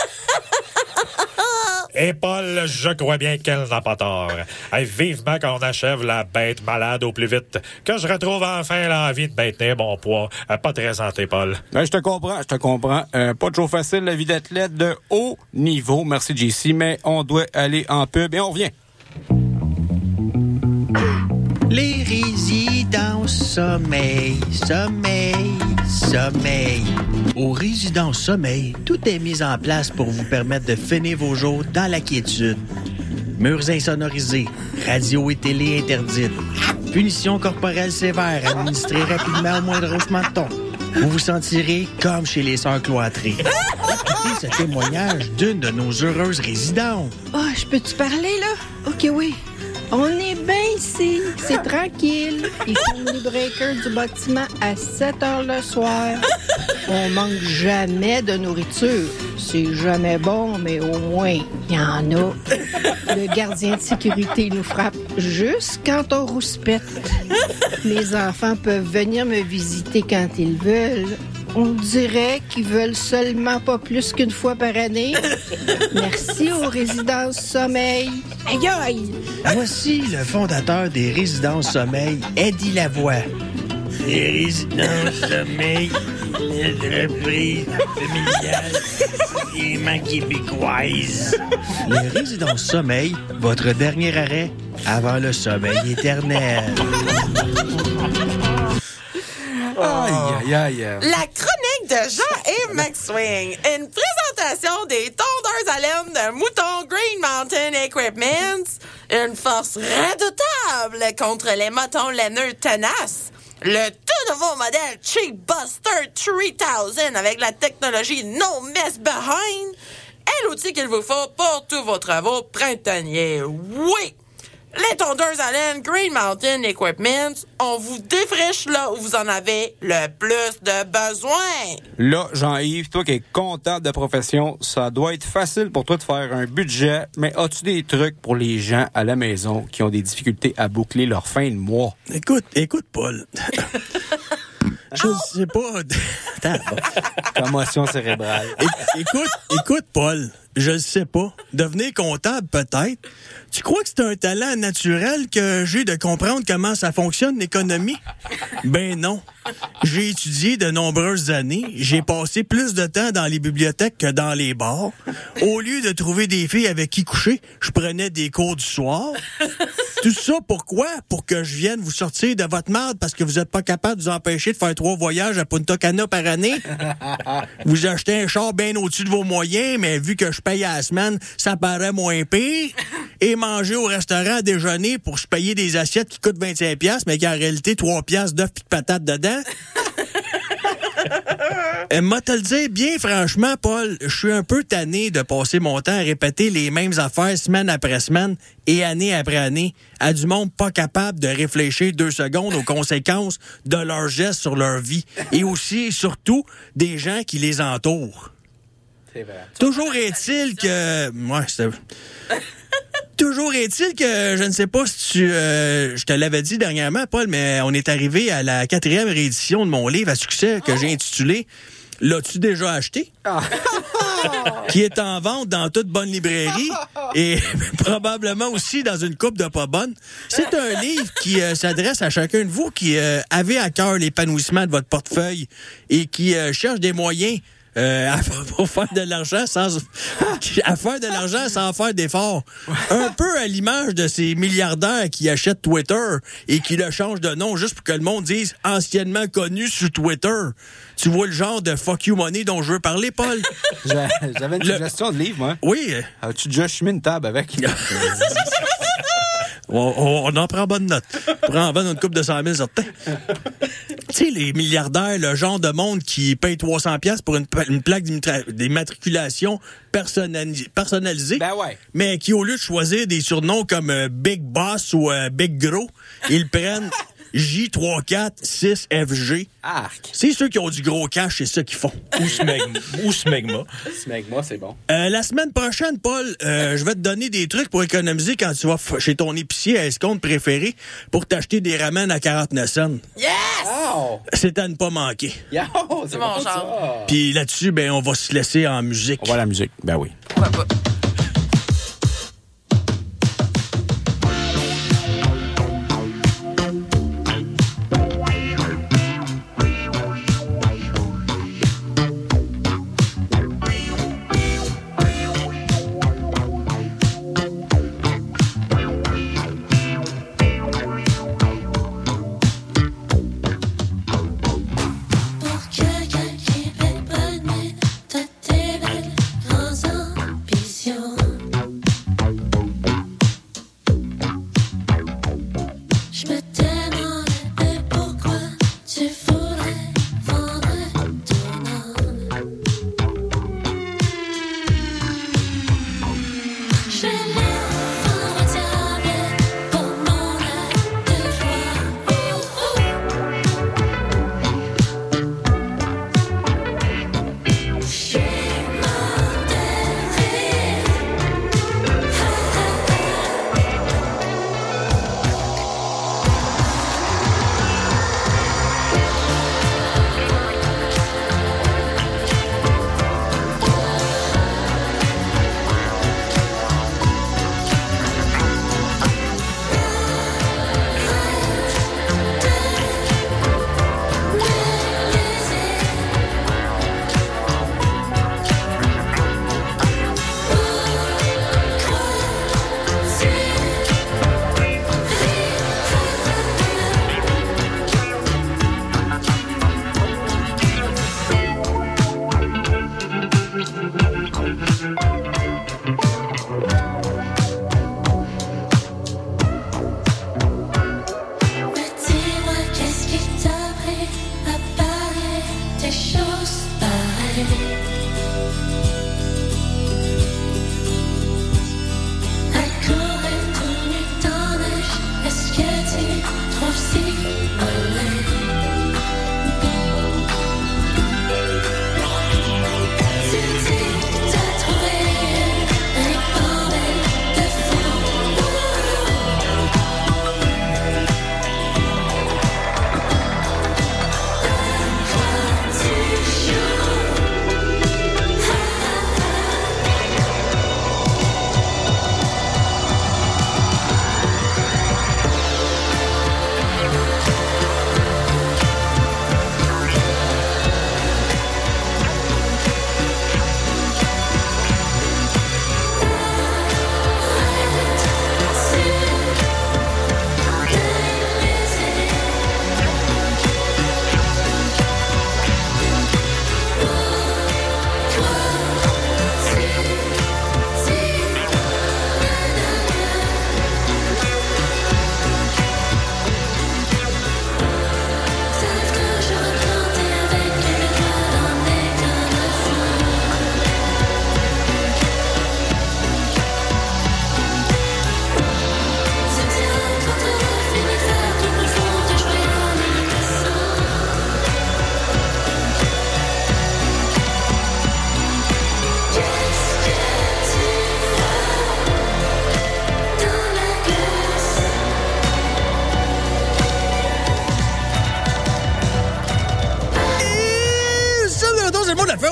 Et Paul, je crois bien qu'elle n'a pas tort. Hey, vivement qu'on achève la bête malade au plus vite, que je retrouve enfin l'envie de maintenir mon poids. Euh, pas très santé, Paul. Ben, je te comprends, je te comprends. Euh, pas toujours facile, la vie d'athlète de haut niveau. Merci, J C, mais on doit aller en pub et on revient. Les résidences sommeil, sommeil, sommeil. Aux résidences sommeil, tout est mis en place pour vous permettre de finir vos jours dans la quiétude. Murs insonorisés, radio et télé interdites, punitions corporelles sévères administrées rapidement au moindre haussement de ton. Vous vous sentirez comme chez les sœurs cloîtrées. Écoutez ce témoignage d'une de nos heureuses résidentes. Ah, oh, je peux-tu parler, là? OK, oui. On est bien ici, c'est tranquille. Ils font les breakers du bâtiment à sept heures le soir. On manque jamais de nourriture. C'est jamais bon, mais au moins, il y en a. Le gardien de sécurité nous frappe juste quand on rouspète. Mes enfants peuvent venir me visiter quand ils veulent. On dirait qu'ils veulent seulement pas plus qu'une fois par année. Merci aux résidences sommeil. Aïe aïe! Voici le fondateur des résidences sommeil, Eddie Lavoie. Les résidences sommeil, l'entreprise familiale, vraiment québécoise. Les résidences sommeil, votre dernier arrêt avant le sommeil éternel. Aïe, aïe, aïe. La chronique de Jean et McSwing. Une présentation des tondeuses à laine de mouton Green Mountain Equipment. Une force redoutable contre les moutons laineux tenaces. Le tout nouveau modèle Cheap Buster trois mille avec la technologie No Mess Behind. Et l'outil qu'il vous faut pour tous vos travaux printaniers. Oui! Les tondeuses à laine Green Mountain Equipment, on vous défriche là où vous en avez le plus de besoin. Là, Jean-Yves, toi qui es comptable de profession, ça doit être facile pour toi de faire un budget, mais as-tu des trucs pour les gens à la maison qui ont des difficultés à boucler leur fin de mois? Écoute, écoute, Paul. Je ne sais pas. Attends, bon. Commotion cérébrale. É- écoute, écoute, Paul, je ne sais pas. Devenir comptable, peut-être. Tu crois que c'est un talent naturel que j'ai de comprendre comment ça fonctionne, l'économie? Ben non. J'ai étudié de nombreuses années. J'ai passé plus de temps dans les bibliothèques que dans les bars. Au lieu de trouver des filles avec qui coucher, je prenais des cours du soir. Tout ça, pourquoi? Pour que je vienne vous sortir de votre merde parce que vous êtes pas capable de vous empêcher de faire trois voyages à Punta Cana par année? Vous achetez un char bien au-dessus de vos moyens, mais vu que je paye à la semaine, ça paraît moins pire. Et manger au restaurant à déjeuner pour se payer des assiettes qui coûtent vingt-cinq piastres, mais qui en réalité trois piastres d'œufs pis de patates dedans. Euh, moi, te le dire, bien franchement, Paul, je suis un peu tanné de passer mon temps à répéter les mêmes affaires semaine après semaine et année après année à du monde pas capable de réfléchir deux secondes aux conséquences de leurs gestes sur leur vie et aussi, et surtout, des gens qui les entourent. C'est vrai. Toujours est-il que... Ouais, c'est... Toujours est-il que, je ne sais pas si tu... Euh, je te l'avais dit dernièrement, Paul, mais on est arrivé à la quatrième réédition de mon livre à succès que oh. j'ai intitulé « L'as-tu déjà acheté? Ah. » qui est en vente dans toute bonne librairie et probablement aussi dans une coupe de pas bonne. C'est un livre qui euh, s'adresse à chacun de vous qui euh, avez à cœur l'épanouissement de votre portefeuille et qui euh, cherche des moyens Euh, à, pour faire de l'argent sans à faire de l'argent sans faire d'efforts. Un peu à l'image de ces milliardaires qui achètent Twitter et qui le changent de nom juste pour que le monde dise anciennement connu sur Twitter. Tu vois le genre de fuck you money dont je veux parler, Paul? J'avais une suggestion le... de livre, moi. Oui. As-tu déjà chumé une table avec? on, on, on en prend bonne note. On prend en bonne une coupe de cent mille certains. Tu sais, les milliardaires, le genre de monde qui paye trois cents piastres pour une, une plaque d'immatriculation personnalisée, personnalisée ben ouais. mais qui, au lieu de choisir des surnoms comme euh, Big Boss ou euh, Big Gros, ils prennent J trois quatre six F G. Arc. C'est ceux qui ont du gros cash, c'est ça qu'ils font. Ou Smegma. Ou Smegma. Smegma, c'est bon. Euh, la semaine prochaine, Paul, euh, je vais te donner des trucs pour économiser quand tu vas f- chez ton épicier à escompte préféré pour t'acheter des ramen à quarante-neuf cents. Yes! Oh! C'est à ne pas manquer. Yo, c'est, c'est mon genre. Puis là-dessus, ben, on va se laisser en musique. On va à la musique. Ben oui. Ouais, bah.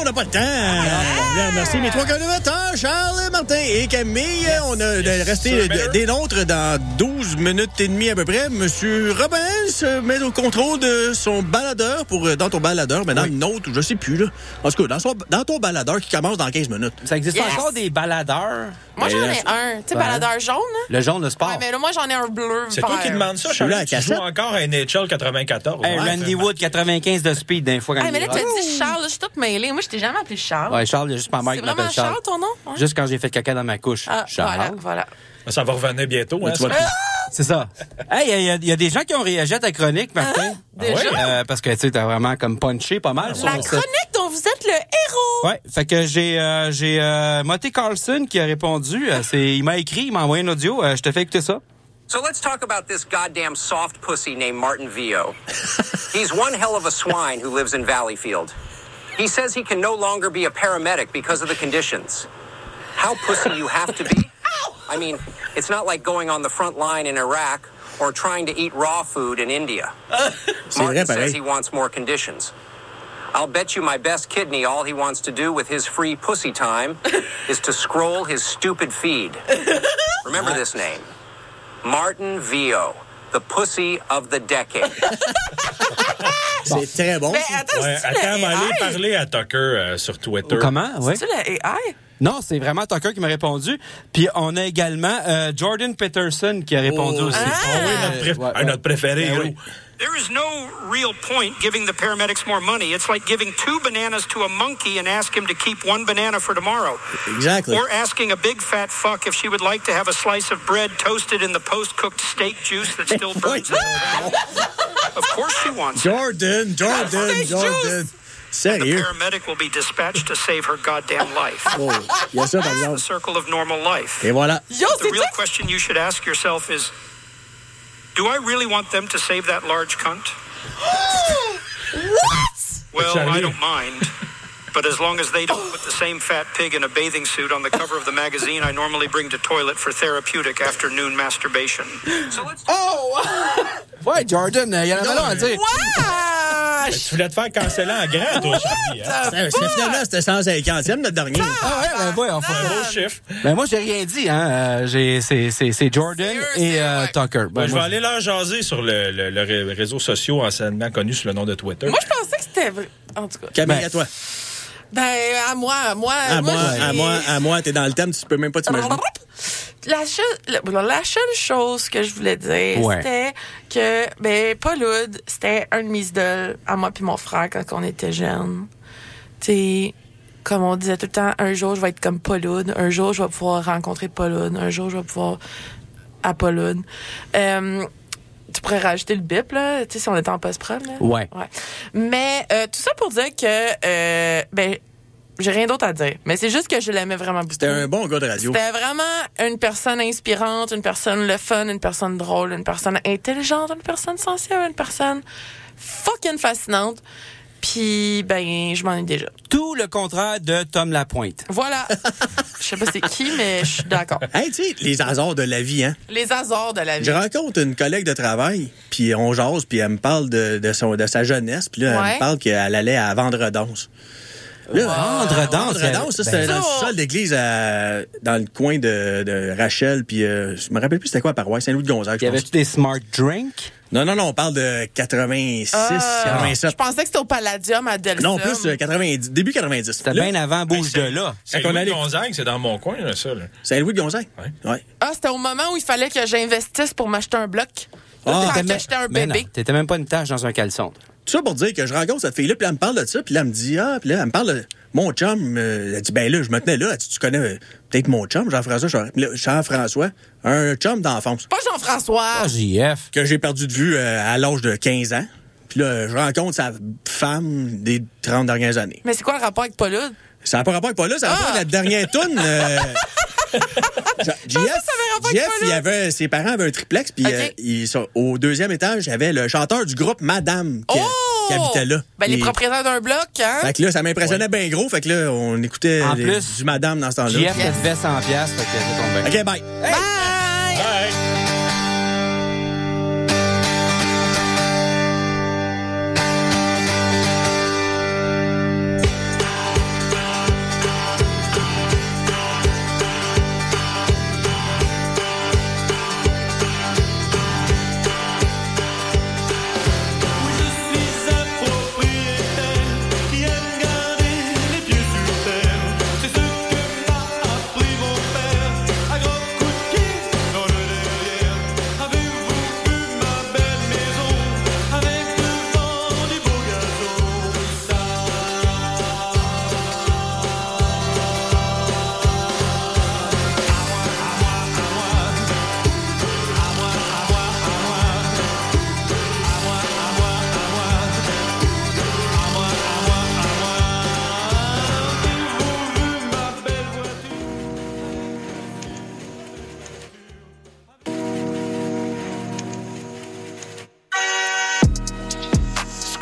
n'a pas le temps. Je voulais remercier mes trois co-animateurs, Charles, Martin et Camille. Yes. On a yes. resté de, des nôtres dans douze minutes et demie à peu près. Monsieur Robin se met au contrôle de son baladeur pour dans ton baladeur, mais dans oui. une autre, je sais plus, là. En tout cas, dans, son, dans ton baladeur qui commence dans quinze minutes. Ça existe yes. encore des baladeurs? Moi, j'en ai un. Tu sais, ouais. baladeur jaune, hein? Le jaune, le sport. Ouais, mais là, moi, j'en ai un bleu. C'est toi qui demandes ça, Charles? Tu joues encore à N H L quatre-vingt-quatorze. Hey, ouais, Randy Wood, quatre-vingt-quinze de speed, d'un fois quand hey, mais là, tu as dit Charles, je suis toute mêlée. Moi, je t'ai jamais appelé Charles. Ouais, Charles, il y a juste ma mère qui m'appelle Charles. C'est vraiment Charles, ton nom? Ouais. Juste quand j'ai fait caca dans ma couche. Ah, Charles. Voilà, voilà. Ça va revenir bientôt, hein? C'est ça. Hey, il y, y a des gens qui ont réagi à ta chronique, Martin. Hein? Déjà? Euh, parce que, tu sais, t'as vraiment comme punché pas mal. La chronique cette... dont vous êtes le héros. Ouais. Fait que j'ai, euh, j'ai, euh, Monty Carlson qui a répondu. Euh, c'est, il m'a écrit, il m'a envoyé un audio. Euh, je te fais écouter ça. So let's talk about this goddamn soft pussy named Martin Vio. He's one hell of a swine who lives in Valleyfield. He says he can no longer be a paramedic because of the conditions. How pussy you have to be? I mean, it's not like going on the front line in Iraq or trying to eat raw food in India. Martin says he wants more conditions. I'll bet you my best kidney all he wants to do with his free pussy time is to scroll his stupid feed. Remember this name. Martin Vio, the pussy of the decade. C'est très bon. Mais attends, ouais, c'est-tu attends, le A I? aller parler à Tucker euh, sur Twitter. Comment? Ouais. C'est-tu le A I? Non, c'est vraiment Tucker qui m'a répondu. Puis on a également euh, Jordan Peterson qui a répondu oh, aussi. Ah, oh, oui, notre, pré- ouais, ouais. notre préféré. Ben oui. There is no real point giving the paramedics more money. It's like giving two bananas to a monkey and ask him to keep one banana for tomorrow. Exactly. Or asking a big fat fuck if she would like to have a slice of bread toasted in the post-cooked steak juice that still burns in her mouth. Of course she wants Jordan, Jordan, Jordan. Sérieux? The paramedic will be dispatched to save her goddamn life. Oh, il y a ça, par exemple. The circle of normal life. Et voilà. Yo, the real question you should ask yourself is, do I really want them to save that large cunt? What? Well, I don't mind. But as long as they don't put the same fat pig in a bathing suit on the cover of the magazine I normally bring to toilet for therapeutic afternoon masturbation. So let's oh! Ouais, Jordan, il y en a là à dire. Ouais! Tu voulais te faire canceller en grand, toi, Charlie. Hein? C'est, finalement, c'était cent cinquantième, notre dernier. Ah ouais, ben ouais, on fait un beau chiffre. Ben moi, j'ai rien dit, hein. Euh, j'ai, c'est, c'est, c'est Jordan c'est et euh, ouais. Tucker. Ben, ben, je vais moi, aller leur jaser sur le, le, le réseau social anciennement connu sous le nom de Twitter. Moi, je pensais que c'était vrai. En tout cas. Camille, ben, à toi. Ben, à moi, à moi. À moi, moi à moi, à moi, t'es dans le thème, tu peux même pas t'imaginer. La seule, la seule chose que je voulais dire, ouais. c'était que, ben, Paul Oud, c'était un de mes idoles, à moi puis mon frère, quand on était jeunes. Tu sais, comme on disait tout le temps, un jour, je vais être comme Paul Oud, un jour, je vais pouvoir rencontrer Paul Oud, un jour, je vais pouvoir à Paul Oud. Euh, tu pourrais rajouter le bip, là, tu sais, si on était en post-prod, là. Ouais. Ouais. Mais, euh, tout ça pour dire que, euh, ben, j'ai rien d'autre à dire. Mais c'est juste que je l'aimais vraiment beaucoup. C'était un bon gars de radio. C'était vraiment une personne inspirante, une personne le fun, une personne drôle, une personne intelligente, une personne sensible, une personne fucking fascinante. Puis, ben, je m'en ai déjà. Tout le contraire de Tom Lapointe. Voilà. Je sais pas c'est qui, mais je suis d'accord. Hey, tu sais, les hasards de la vie, hein? Les hasards de la vie. Je rencontre une collègue de travail, puis on jase, puis elle me parle de, de, son, de sa jeunesse, puis là, ouais. elle me parle qu'elle allait à Vendredance. Là, Vendredance, Vendredance, ça, c'était ben, dans le sol d'église à, dans le coin de, de Rachel, puis euh, je me rappelle plus c'était quoi la paroisse, Saint-Louis-de-Gonzague. Il y avait-tu des smart drinks? Non, non, non, on parle de quatre-vingt-six, ah, quatre-vingt-sept. Je pensais que c'était au Palladium à Delsom. Non, plus euh, quatre-vingt-dix, début quatre-vingt-dix. C'était bien avant Bouge de là. Saint-Louis-de-Gonzague, c'est dans mon coin, là, ça. Là. Saint-Louis-de-Gonzague? Ouais. Ouais. Ah, c'était au moment où il fallait que j'investisse pour m'acheter un bloc. Ah, quand j'achetais un bébé. Non, t'étais même pas une tache dans un caleçon. Tout ça pour dire que je rencontre cette fille-là, puis elle me parle de ça, puis là, elle me dit, ah, puis là, elle me parle de mon chum. Euh, elle dit, ben là, je me tenais là. Elle dit, tu connais euh, peut-être mon chum, Jean-François. Jean-François, un chum d'enfance. Pas Jean-François. Ah, J F. Que j'ai perdu de vue euh, à l'âge de quinze ans. Puis là, je rencontre sa femme des trente dernières années. Mais c'est quoi le rapport avec Paul Oud? Ça n'a pas rapport avec Paul Oud, ça a rapport avec la dernière toune. Euh... J F, il avait, ses parents avaient un triplex, puis okay. euh, ils sont, au deuxième étage, il y avait le chanteur du groupe Madame qui, oh! qui habitait là. Ben, et... les propriétaires d'un bloc, hein? Fait que là, ça m'impressionnait ouais. bien gros, fait que là, on écoutait en les, plus, du Madame dans ce temps-là. J F yes. devait cent piastres, fait que ça tombe bien. OK, bye. Hey. Bye! Bye!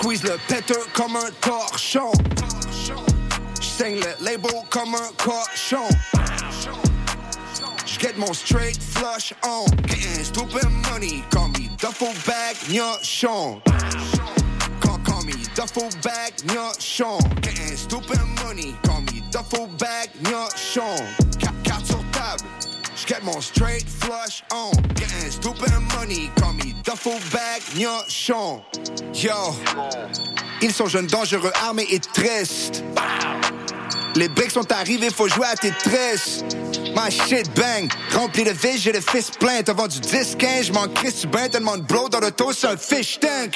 Squeeze le péteur comme un torchon. J'saigne le label comme un cochon. J'get mon straight flush on. Getting stupid money, call me duffel bag gnochon. Call, call me duffel bag gnochon. Getting stupid money, call me duffel bag gnochon. Carte sur table, j'get mon straight flush on. Getting stupid money, call me duffel bag gnochon. Yo, ils sont jeunes, dangereux, armés et tristes. Les briques sont arrivés, faut jouer à Tetris. My shit bang, rempli de vis, j'ai le fils plein. T'as vendu dix quinze, j'm'en crisse ben tellement de blow dans le dos, c'est un fish tank.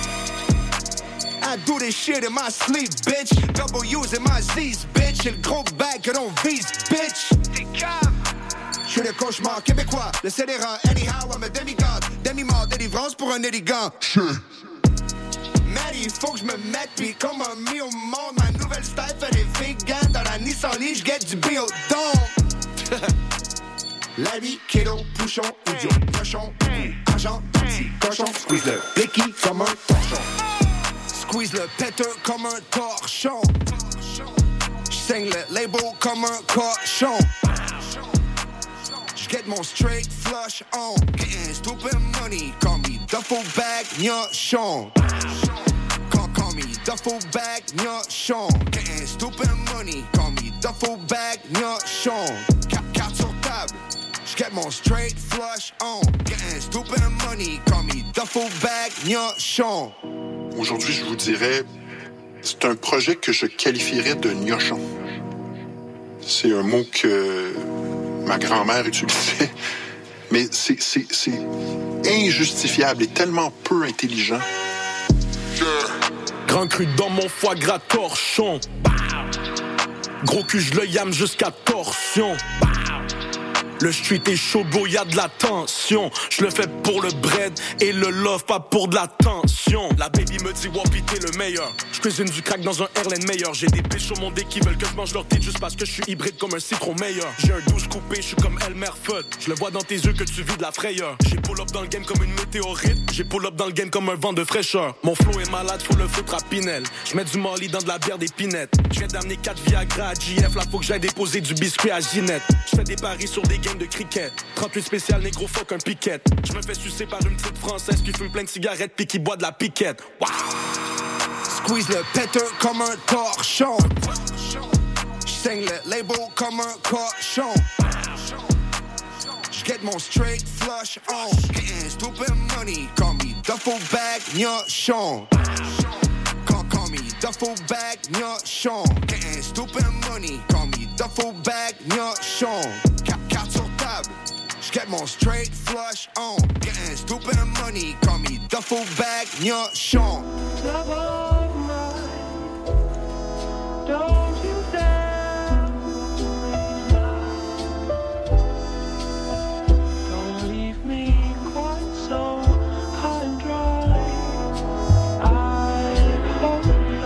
I do this shit in my sleep, bitch. Double U's in my Z's, bitch. J'ai le gros bag que l'on vise, bitch. J'suis le cauchemar québécois, le scélérat, anyhow, I'm a demigod. Demi-mort, délivrance pour un élégant. Shit. Maddie, faut que je me mette, pis comme un mis au monde, ma nouvelle style fait des vegan. Dans la Nissan Leaf, j'get du biodon. La vie, keto, bouchon, idiot, cochon, argent, petit cochon. Squeeze le blicky comme un torchon. Squeeze le péteur comme un torchon. J'saigne le label comme un cochon. J'get mon straight flush on. Getting stupid money, call me duffel bag gnochon. Call, call me duffel bag gnochon. Getting stupid money, call me duffel bag gnochon. Carte sur table, j'get mon straight flush on. Getting stupid money, call me duffel bag gnochon. Aujourd'hui, je vous dirais, c'est un projet que je qualifierais de gnochon. C'est un mot que ma grand-mère utilisait, mais c'est, c'est, c'est injustifiable et tellement peu intelligent. Grand cru dans mon foie gras torchon. Gros cul, je le yam jusqu'à torsion. Le street est chaud, bro, y'a de la tension. Je le fais pour le bread et le love, pas pour de la tension. La baby me dit, Wapi, t'es le meilleur. Je cuisine du crack dans un Airline meilleur. J'ai des bitches au monde qui veulent que je mange leur tête juste parce que je suis hybride comme un citron meilleur. J'ai un douze coupé, je suis comme Elmer Fudd. Je le vois dans tes yeux que tu vis de la frayeur. J'ai pull up dans le game comme une météorite. J'ai pull up dans le game comme un vent de fraîcheur. Mon flow est malade, faut le foutre à Pinel. Je mets du Molly dans de la bière d'épinette. Je viens d'amener quatre Viagra à J F, là faut que j'aille déposer du biscuit à Ginette. Je fais des paris sur des games de cricket. trente-huit spécial, négro, fuck un piquette. Je me fais sucer par une petite française qui fume plein de cigarettes pis qui boit de la piquette. Wow. Squeeze le péteur comme un torchon. J'saigne le label comme un cochon. J'get mon straight flush on. Getting stupid money, call me duffel bag gnochon. Call, call me duffel bag gnochon. Getting stupid money, call me duffel bag gnochon. Carte sur table, j'get mon straight flush on. Getting stupid money, call me duffel bag gnochon. Don't you dare, don't leave me quite so high and dry. I hold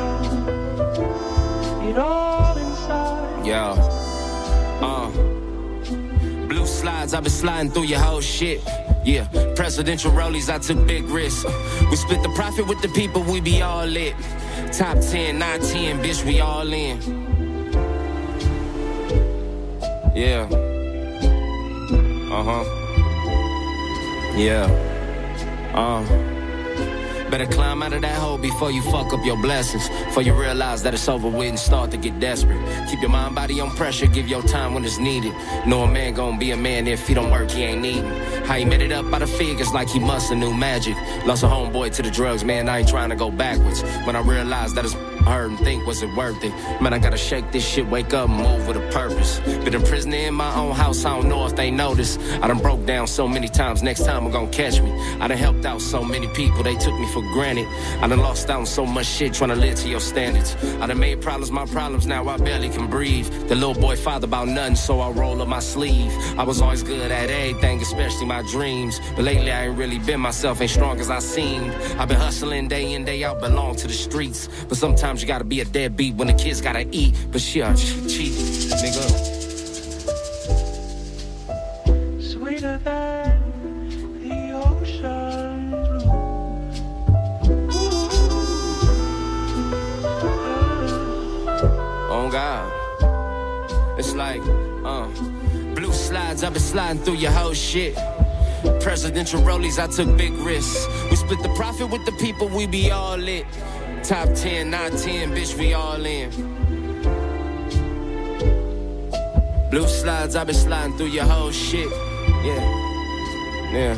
it all inside. Yo, uh, blue slides, I've been sliding through your whole shit. Yeah, presidential rollies, I took big risks. We split the profit with the people, we be all lit. Top ten, nine ten, bitch, we all in. Yeah. Uh-huh. Yeah. Uh. Better climb out of that hole before you fuck up your blessings. Before you realize that it's over with and start to get desperate. Keep your mind, body on pressure, give your time when it's needed. Know a man gon' be a man if he don't work, he ain't needing. How he made it up by the figures like he must have knew magic. Lost a homeboy to the drugs, man, I ain't trying to go backwards. When I realized that it's hurt and think, was it worth it? Man, I gotta shake this shit, wake up and move with a purpose. Been a prisoner in my own house, I don't know if they notice. I done broke down so many times, next time I'm gonna catch me. I done helped out so many people, they took me for granted. I done lost out on so much shit trying to live to your standards. I done made problems my problems, now I barely can breathe. The little boy father about nothing, so I roll up my sleeve. I was always good at everything, especially my dreams. But lately I ain't really been myself, ain't strong as I seemed. I've been hustling day in, day out, belong to the streets. But sometimes you gotta be a deadbeat when the kids gotta eat. But shit, I cheat, nigga. Sweeter than the ocean blue. like, uh, blue slides, I've been sliding through your whole shit. Presidential rollies, I took big risks. We split the profit with the people, we be all lit. Top ten, not ten, bitch, we all in. Blue slides, I've been sliding through your whole shit. Yeah, yeah.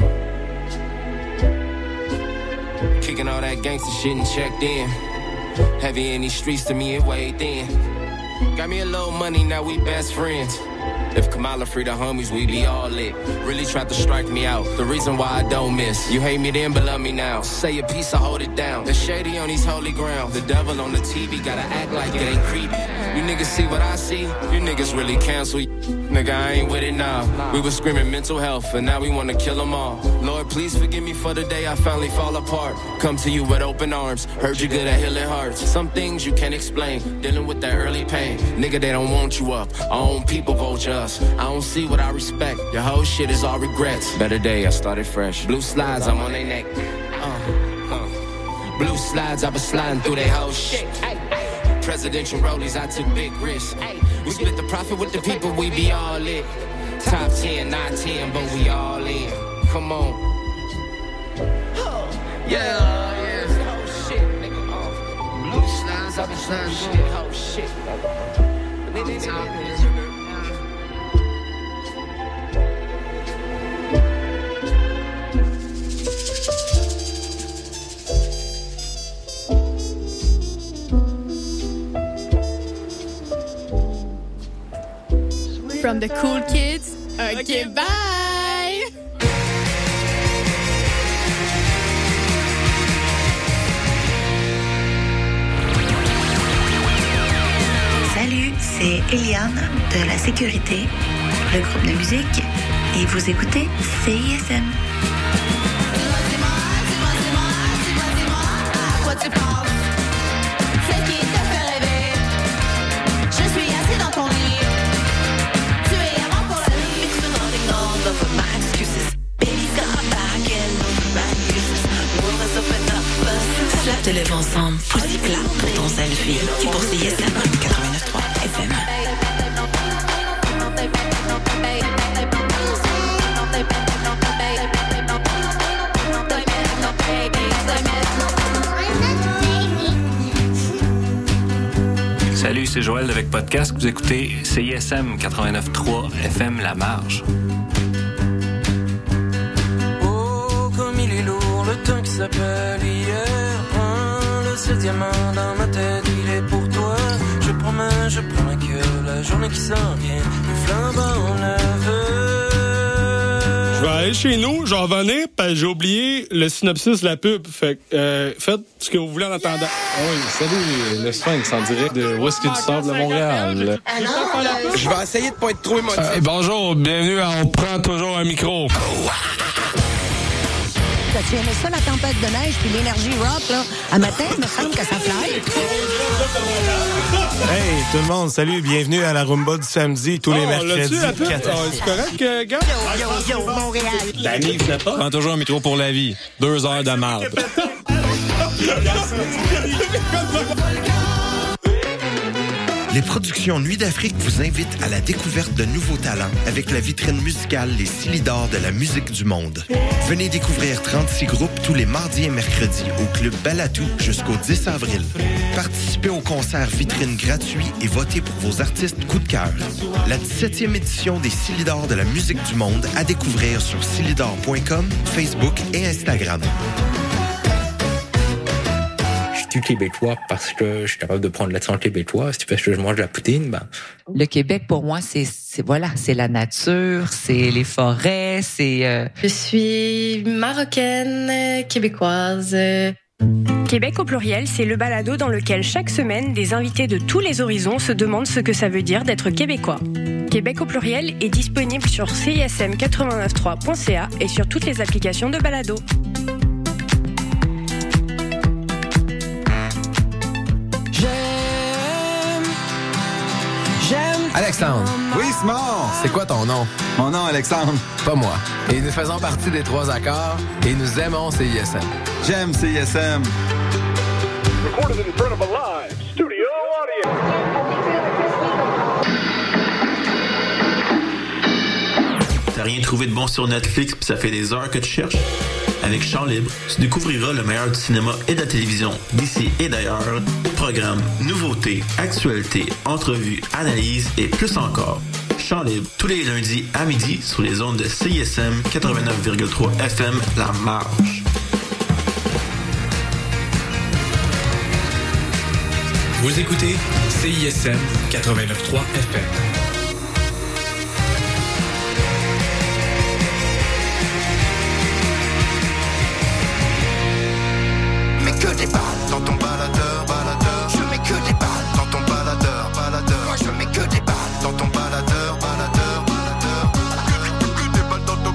Kicking all that gangster shit and checked in. Heavy in these streets, to me it weighed thin. Got me a little money, now we best friends. If Kamala free the homies, we be all lit. Really tried to strike me out, the reason why I don't miss. You hate me then, but love me now. Say a piece, I hold it down. The shady on these holy grounds. The devil on the T V, gotta act like it ain't creepy. You niggas see what I see, you niggas really cancel. Nigga, I ain't with it now. We was screaming mental health, and now we wanna kill them all. Lord, please forgive me for the day I finally fall apart. Come to you with open arms, heard you good at healing hearts. Some things you can't explain, dealing with that early pain. Nigga, they don't want you up, our own people vulture us. I don't see what I respect, your whole shit is all regrets. Better day, I started fresh. Blue slides, I'm on their neck. Uh, uh. Blue slides, I been sliding through their whole shit. Presidential rollies, I took big risks. We split the profit with the people, we be all lit. Top ten, not ten, but we all in. Come on. Yeah, yeah. Whole shit, nigga. Uh, blue slides, I been sliding through the whole shit. From the cool kids. OK, okay, bye! Salut, c'est Eliane de La Sécurité, le groupe de musique, et vous écoutez C I S M. Te lève ensemble, poussy plat pour ton selfie. Et pour C I S M quatre-vingt-neuf point trois F M. Salut, c'est Joël avec Podcast. Vous écoutez C I S M quatre-vingt-neuf point trois F M La Marge. Oh, comme il est lourd, le temps qui s'appelle hier. Ce diamant dans ma tête, il est pour toi. Je promets, je promets que la journée qui s'en vient, le flambant neuf. Je vais aller chez nous, j'en revenais, parce que j'ai oublié le synopsis de la pub. Fait que, euh, faites ce que vous voulez en attendant. Oui, salut, le Sphinx en direct de Whisky du Sable de Montréal. Je vais essayer de pas être trop émotif. Euh, bonjour, bienvenue à On prend toujours un micro. Tu aimais ça, la tempête de neige, puis l'énergie rock, là? À matin, il me semble que ça fly. Hey, tout le monde, salut, bienvenue à la Rumba du samedi, tous oh, les mercredis. La pub? Oh, c'est correct, euh, gars? Yo, yo, yo, Montréal. Danny, venez pas. Prends toujours un métro pour la vie. Deux heures de marde. Les productions Nuit d'Afrique vous invitent à la découverte de nouveaux talents avec la vitrine musicale Les Silidors de la musique du monde. Venez découvrir trente-six groupes tous les mardis et mercredis au Club Balatou jusqu'au dix avril. Participez au concert vitrine gratuit et votez pour vos artistes coup de cœur. La dix-septième édition des Silidors de la musique du monde à découvrir sur silidor point com, Facebook et Instagram. Je suis québécois parce que je suis capable de prendre l'accent québécois. Si tu fais que je mange de la poutine, ben... Le Québec, pour moi, c'est, c'est voilà, c'est la nature, c'est les forêts, c'est... Euh... Je suis marocaine, québécoise. Québec au pluriel, c'est le balado dans lequel chaque semaine, des invités de tous les horizons se demandent ce que ça veut dire d'être québécois. Québec au pluriel est disponible sur C I S M quatre-vingt-neuf point trois point C A et sur toutes les applications de balado. Alexandre. Oui, Simon. C'est quoi ton nom? Mon nom, Alexandre. Pas moi. Et nous faisons partie des Trois Accords et nous aimons C I S M. J'aime C I S M. Recorded in front of a live studio audience. rien trouvé de bon sur Netflix puis ça fait des heures que tu cherches? Avec Chant Libre, tu découvriras le meilleur du cinéma et de la télévision d'ici et d'ailleurs. Programmes, nouveautés, actualités, entrevues, analyses et plus encore. Chant Libre, tous les lundis à midi sur les ondes de C I S M quatre-vingt-neuf virgule trois F M La Marge. Vous écoutez C I S M quatre-vingt-neuf virgule trois F M.